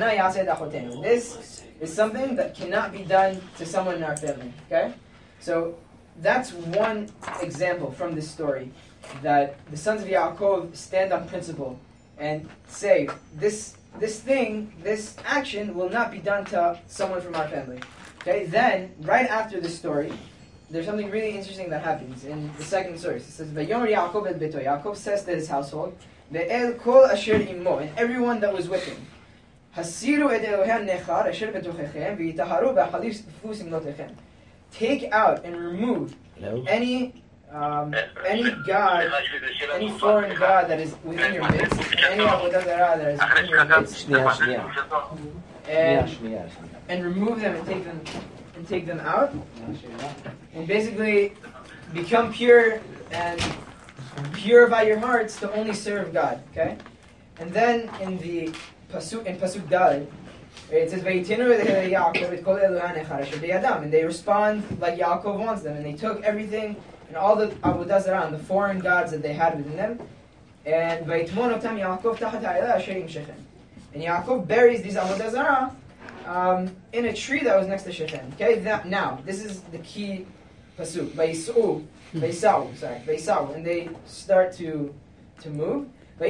this is something that cannot be done to someone in our family. Okay? So that's one example from this story, that the sons of Yaakov stand on principle and say, this action will not be done to someone from our family. Okay? Then, right after this story, there's something really interesting that happens in the second source. It says, "Vayomer Yaakov et beto." Yaakov says to his household, "Ve'el kol asher immo," and everyone that was with him, "Hasiru et Elohei nechar asher betochechem v'yitaharu b'halif imlotechem." Take out and remove any god, any foreign god that is within your midst, any avodah zarah that is within your midst, and remove them and take them out, and basically become pure and purify your hearts to only serve God. Okay, and then in Pasuk Daled, it says, and they respond like Yaakov wants them, and they took everything and all the avodah zarah, the foreign gods that they had within them, and Yaakov buries these avodah zarah in a tree that was next to Shechem. Okay, now this is the key pasuk. Vayisau, and they start to move.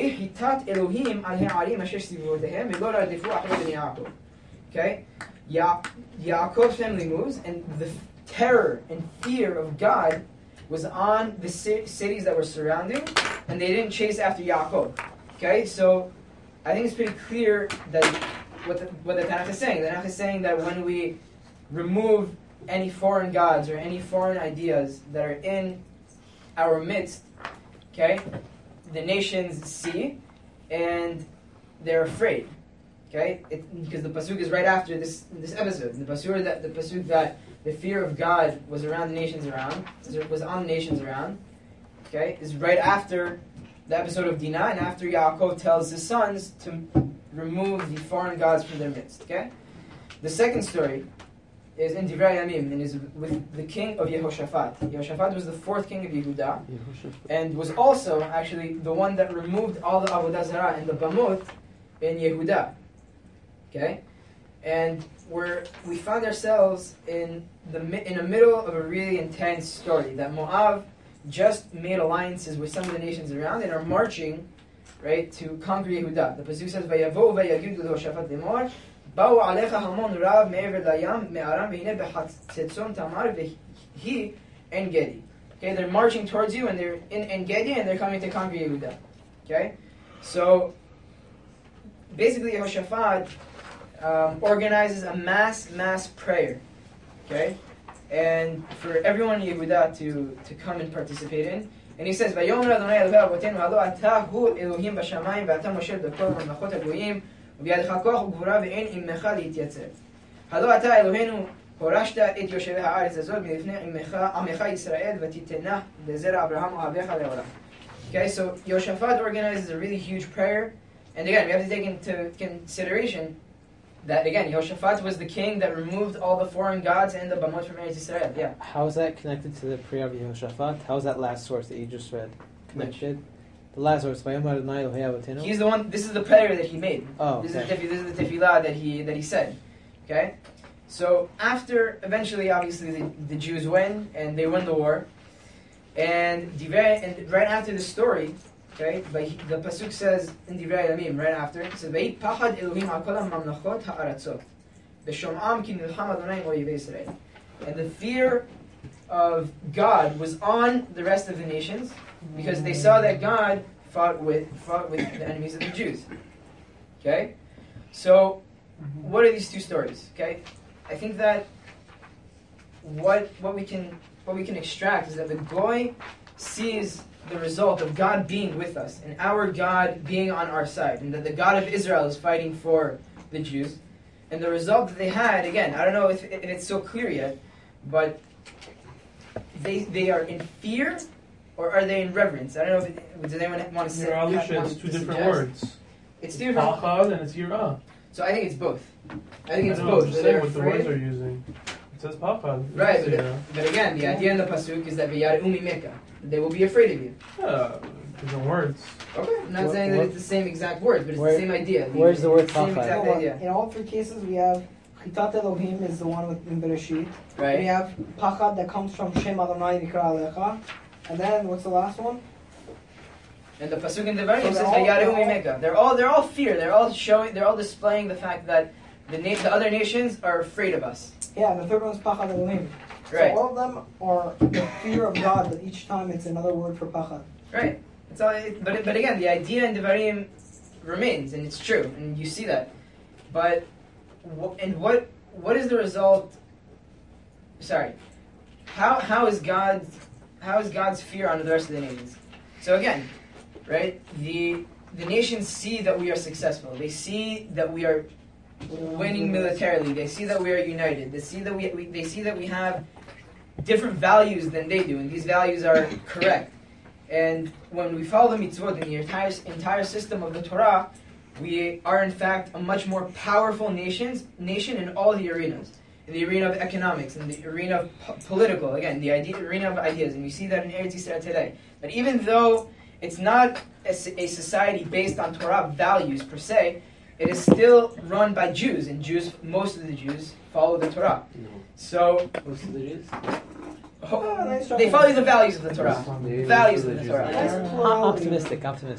Okay, Yaakov's family moves, and the terror and fear of God was on the cities that were surrounding, and they didn't chase after Yaakov. Okay, so I think it's pretty clear that what the Tanakh is saying. The Tanakh is saying that when we remove any foreign gods or any foreign ideas that are in our midst, okay, the nations see and they're afraid. Okay, because the pasuk is right after this episode. The pasuk that the fear of God was around the nations around, was on the nations around. Okay, is right after the episode of Dinah, and after Yaakov tells his sons to remove the foreign gods from their midst. Okay, the second story is in Divrei Yamim, and is with the king of Yehoshaphat. Yehoshaphat was the fourth king of Yehuda, and was also actually the one that removed all the avodah zarah and the bamot in Yehuda. Okay, and we found ourselves in the middle of a really intense story. That Moab just made alliances with some of the nations around and are marching, right, to conquer Yehuda. The pasuk says, "Vayavohu vayagidu leHoshafat lemor, ba'u alecha hamon rav me'ever layam me'aram ve'hineh bechatzon tamar vehi en gedi." Okay, they're marching towards you and they're in En Gedi and they're coming to conquer Yehuda. Okay, so basically Yehoshaphat organizes a mass prayer. Okay, and for everyone in Yehuda to come and participate in. And he says, "Vayomer Adonai Elohei Avotenu halo ata hu Elohim b'shamayim ve'ata Moshe b'kol mamlachot hagoyim u'biyadcha koach u'gvura ve'en imecha li'yityatzeb. Halo ata Eloheinu horashta et yoshevei ha'aretz azot milifnei amecha Yisrael v'titenah lezera Abraham u'avecha le'olam." Okay, so Yehoshaphat organizes a really huge prayer. And again, we have to take into consideration that, again, Yehoshaphat was the king that removed all the foreign gods and the Bamot from Eretz Yisrael. Yeah. How is that connected to the prayer of Yehoshaphat? How is that last source that you just read connected? The last source, Vayomer Adonai Elohei Avotenu. He's the one. This is the prayer that he made. Oh, okay. This is the tefillah that he said. Okay. So after, eventually, obviously, the Jews win and they win the war, and right after the story. Okay, but the pasuk says in Divrei Yamim right after, it says, "Vayit pachad Elohim al kol mamlachot ha'aratzot, b'shom'am ki nilcham Adonai oivei Yisrael." And the fear of God was on the rest of the nations because they saw that God fought with the enemies of the Jews. Okay, so what are these two stories? Okay, I think that what we can extract is that the Goy sees the result of God being with us and our God being on our side, and that the God of Israel is fighting for the Jews. And the result that they had, again, I don't know if it's so clear yet, but they are in fear, or are they in reverence? I don't know if does anyone want to say. It's two different words. It's two different. Pachad and it's yirah. So I think it's both. I think it's I both. Just saying what the words are using. It says pachad. Right, but again, the idea in the pasuk is that v'yare'u mimeka. They will be afraid of you. Yeah, different words. Okay, I'm not saying that it's the same exact words, but it's the same idea. Where's the word same exact idea? In all three cases, we have Chitat Elohim is the one in Bereshit. Right. We have Pachad that comes from Shem Adonai Nikra Alecha. And then, what's the last one? And the pasuk in Devarim says v'yare'u mimeka. They're all fear. They're all displaying the fact that the other nations are afraid of us. Yeah, and the third one is Pachad Elohim. Right. So all of them are the fear of God, but each time it's another word for Pachad. Right. It's all, but again, the idea in Devarim remains, and it's true, and you see that. But what is the result? Sorry, how is God's fear on the rest of the nations? So again, right? The nations see that we are successful. They see that we are winning militarily. They see that we are united. They see that we have different values than they do, and these values are correct. And when we follow the mitzvot in the entire system of the Torah, we are in fact a much more powerful nation in all the arenas. In the arena of economics, in the arena of political, again, the arena of ideas. And we see that in Eretz Yisrael today. That even though it's not a society based on Torah values per se, it is still run by Jews, and most of the Jews follow the Torah. So Most of the Jews? They follow the values of the Torah. Values of the Torah. Optimistic.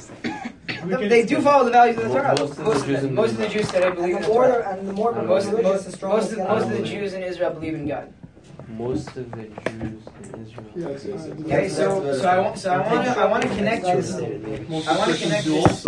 They do follow the values of the Torah. Most of the Jews today believe in the Torah. Most of the Jews in Israel believe in God. Most of the Jews in Israel. Okay, so I want to connect this. I want to connect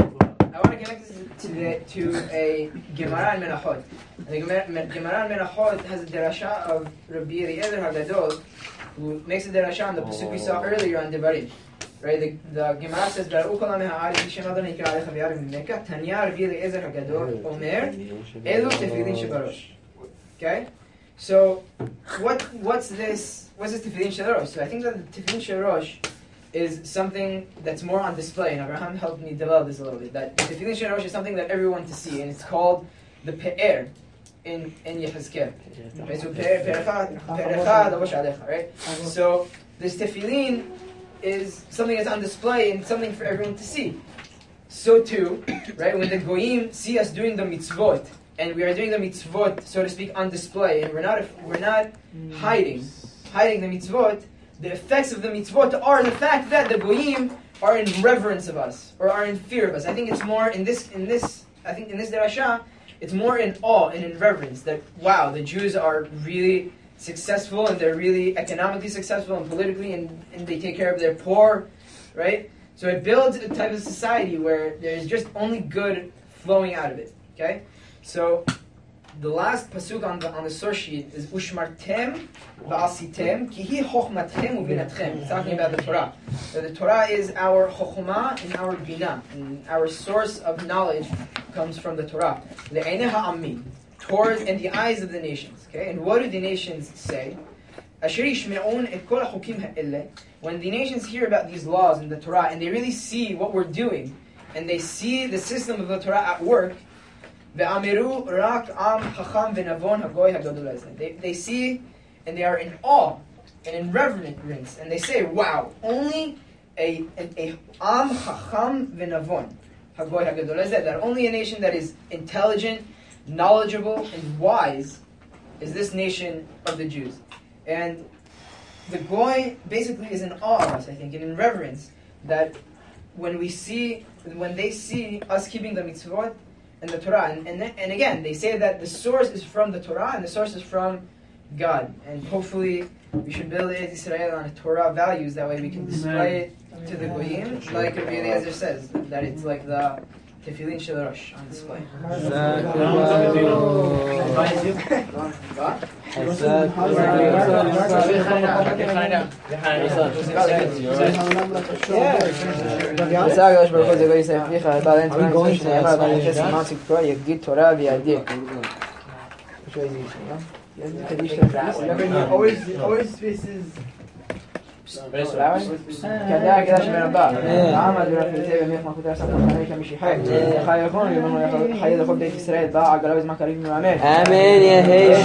this to a Gemara in Menachot. And the Gemara in Menachot has a derasha of Rabbi Eliezer HaGadol, who makes a derasha on the pasuk we saw earlier on Devarim. Right? The Gemara says, "Bara'u kol ha'aretz Hashem Adonai yikra alecha v'yarev mimeka." Tanya Rabbi Eliezer HaGadol Omer, Elu tefillin shebarosh. Okay, so what's this tefillin shebarosh? So I think that the tefillin shebarosh is something that's more on display, and Abraham helped me develop this a little bit. That the tefillin shebarosh is something that everyone to see, and it's called the pe'er in Yechezkel. Okay, so pe'erecha lavosh alecha, right? So this tefillin is something that's on display and something for everyone to see. So too, right, when the goyim see us doing the mitzvot, and we are doing the mitzvot, so to speak, on display, and we're not hiding the mitzvot, the effects of the mitzvot are the fact that the goyim are in reverence of us, or are in fear of us. I think it's more in this derasha, it's more in awe and in reverence that, wow, the Jews are really successful, and they're really economically successful and politically, and they take care of their poor, right? So it builds a type of society where there's just only good flowing out of it, okay? So the last pasuk on the source sheet is Ushmartem va'asitem ki hi chochmatchem uvinatchem. It's talking about the Torah. So the Torah is our chokhmah and our bina, and our source of knowledge comes from the Torah. Le'enei ha'amim, towards in the eyes of the nations. Okay, and what do the nations say? Asher yishme'un et kol hachukim ha'eleh. When the nations hear about these laws in the Torah and they really see what we're doing, and they see the system of the Torah at work, they see and they are in awe and in reverence, and they say, wow, only a am chacham v'navon hagoy hagadol hazeh, that only a nation that is intelligent, knowledgeable, and wise is this nation of the Jews. And the goy basically is in awe of us, I think, and in reverence, that when they see us keeping the mitzvot and the Torah, and again, they say that the source is from the Torah and the source is from God. And hopefully we should build Eretz Yisrael on Torah values, that way we can display it to the goyim, like Rabbi Eliezer says, that it's like the Tefillin Shel Rosh on display. Always faces. Amen. يا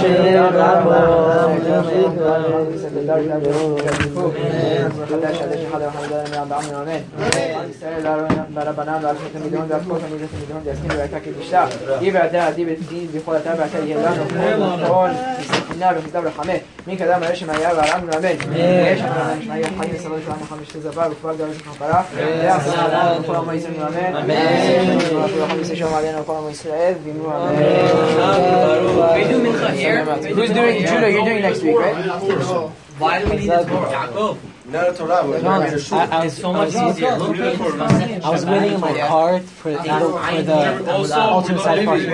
Who's doing Judah? You're doing next week, right? Why do we need the Torah? Not a Torah. It's so much easier. I was waiting in my car for the alternate side part.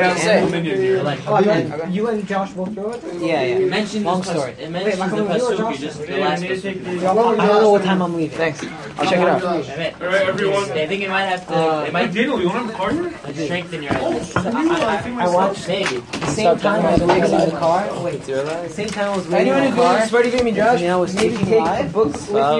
You and Josh both throw it? Yeah. It mentions Long story. It mentions the pasuk. You just the last pasuk. I don't know what time I'm leaving. Thanks. I'll check it out. All right, everyone. I think it might have to. It might Daniel, you don't have a car here? strengthen your eyes. I watched Maybe. the same time I was waiting in the car. Wait, the same time I was waiting Anyone in who the car. goes Sparty Game, Josh, I was maybe speaking take live. the book with you.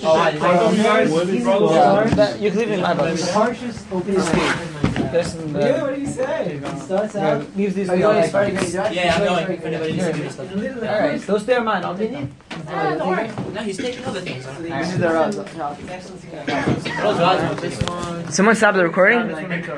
You can leave it in my book. The car just open his screen. What do you say? It starts out. Leave these. Are you going to Sparty Game, Josh? Yeah, I'm going. If anybody needs to do stuff. Alright, those there are mine. I'll take them. Don't worry. No, he's taking other things. This is the This one. Someone stop the recording?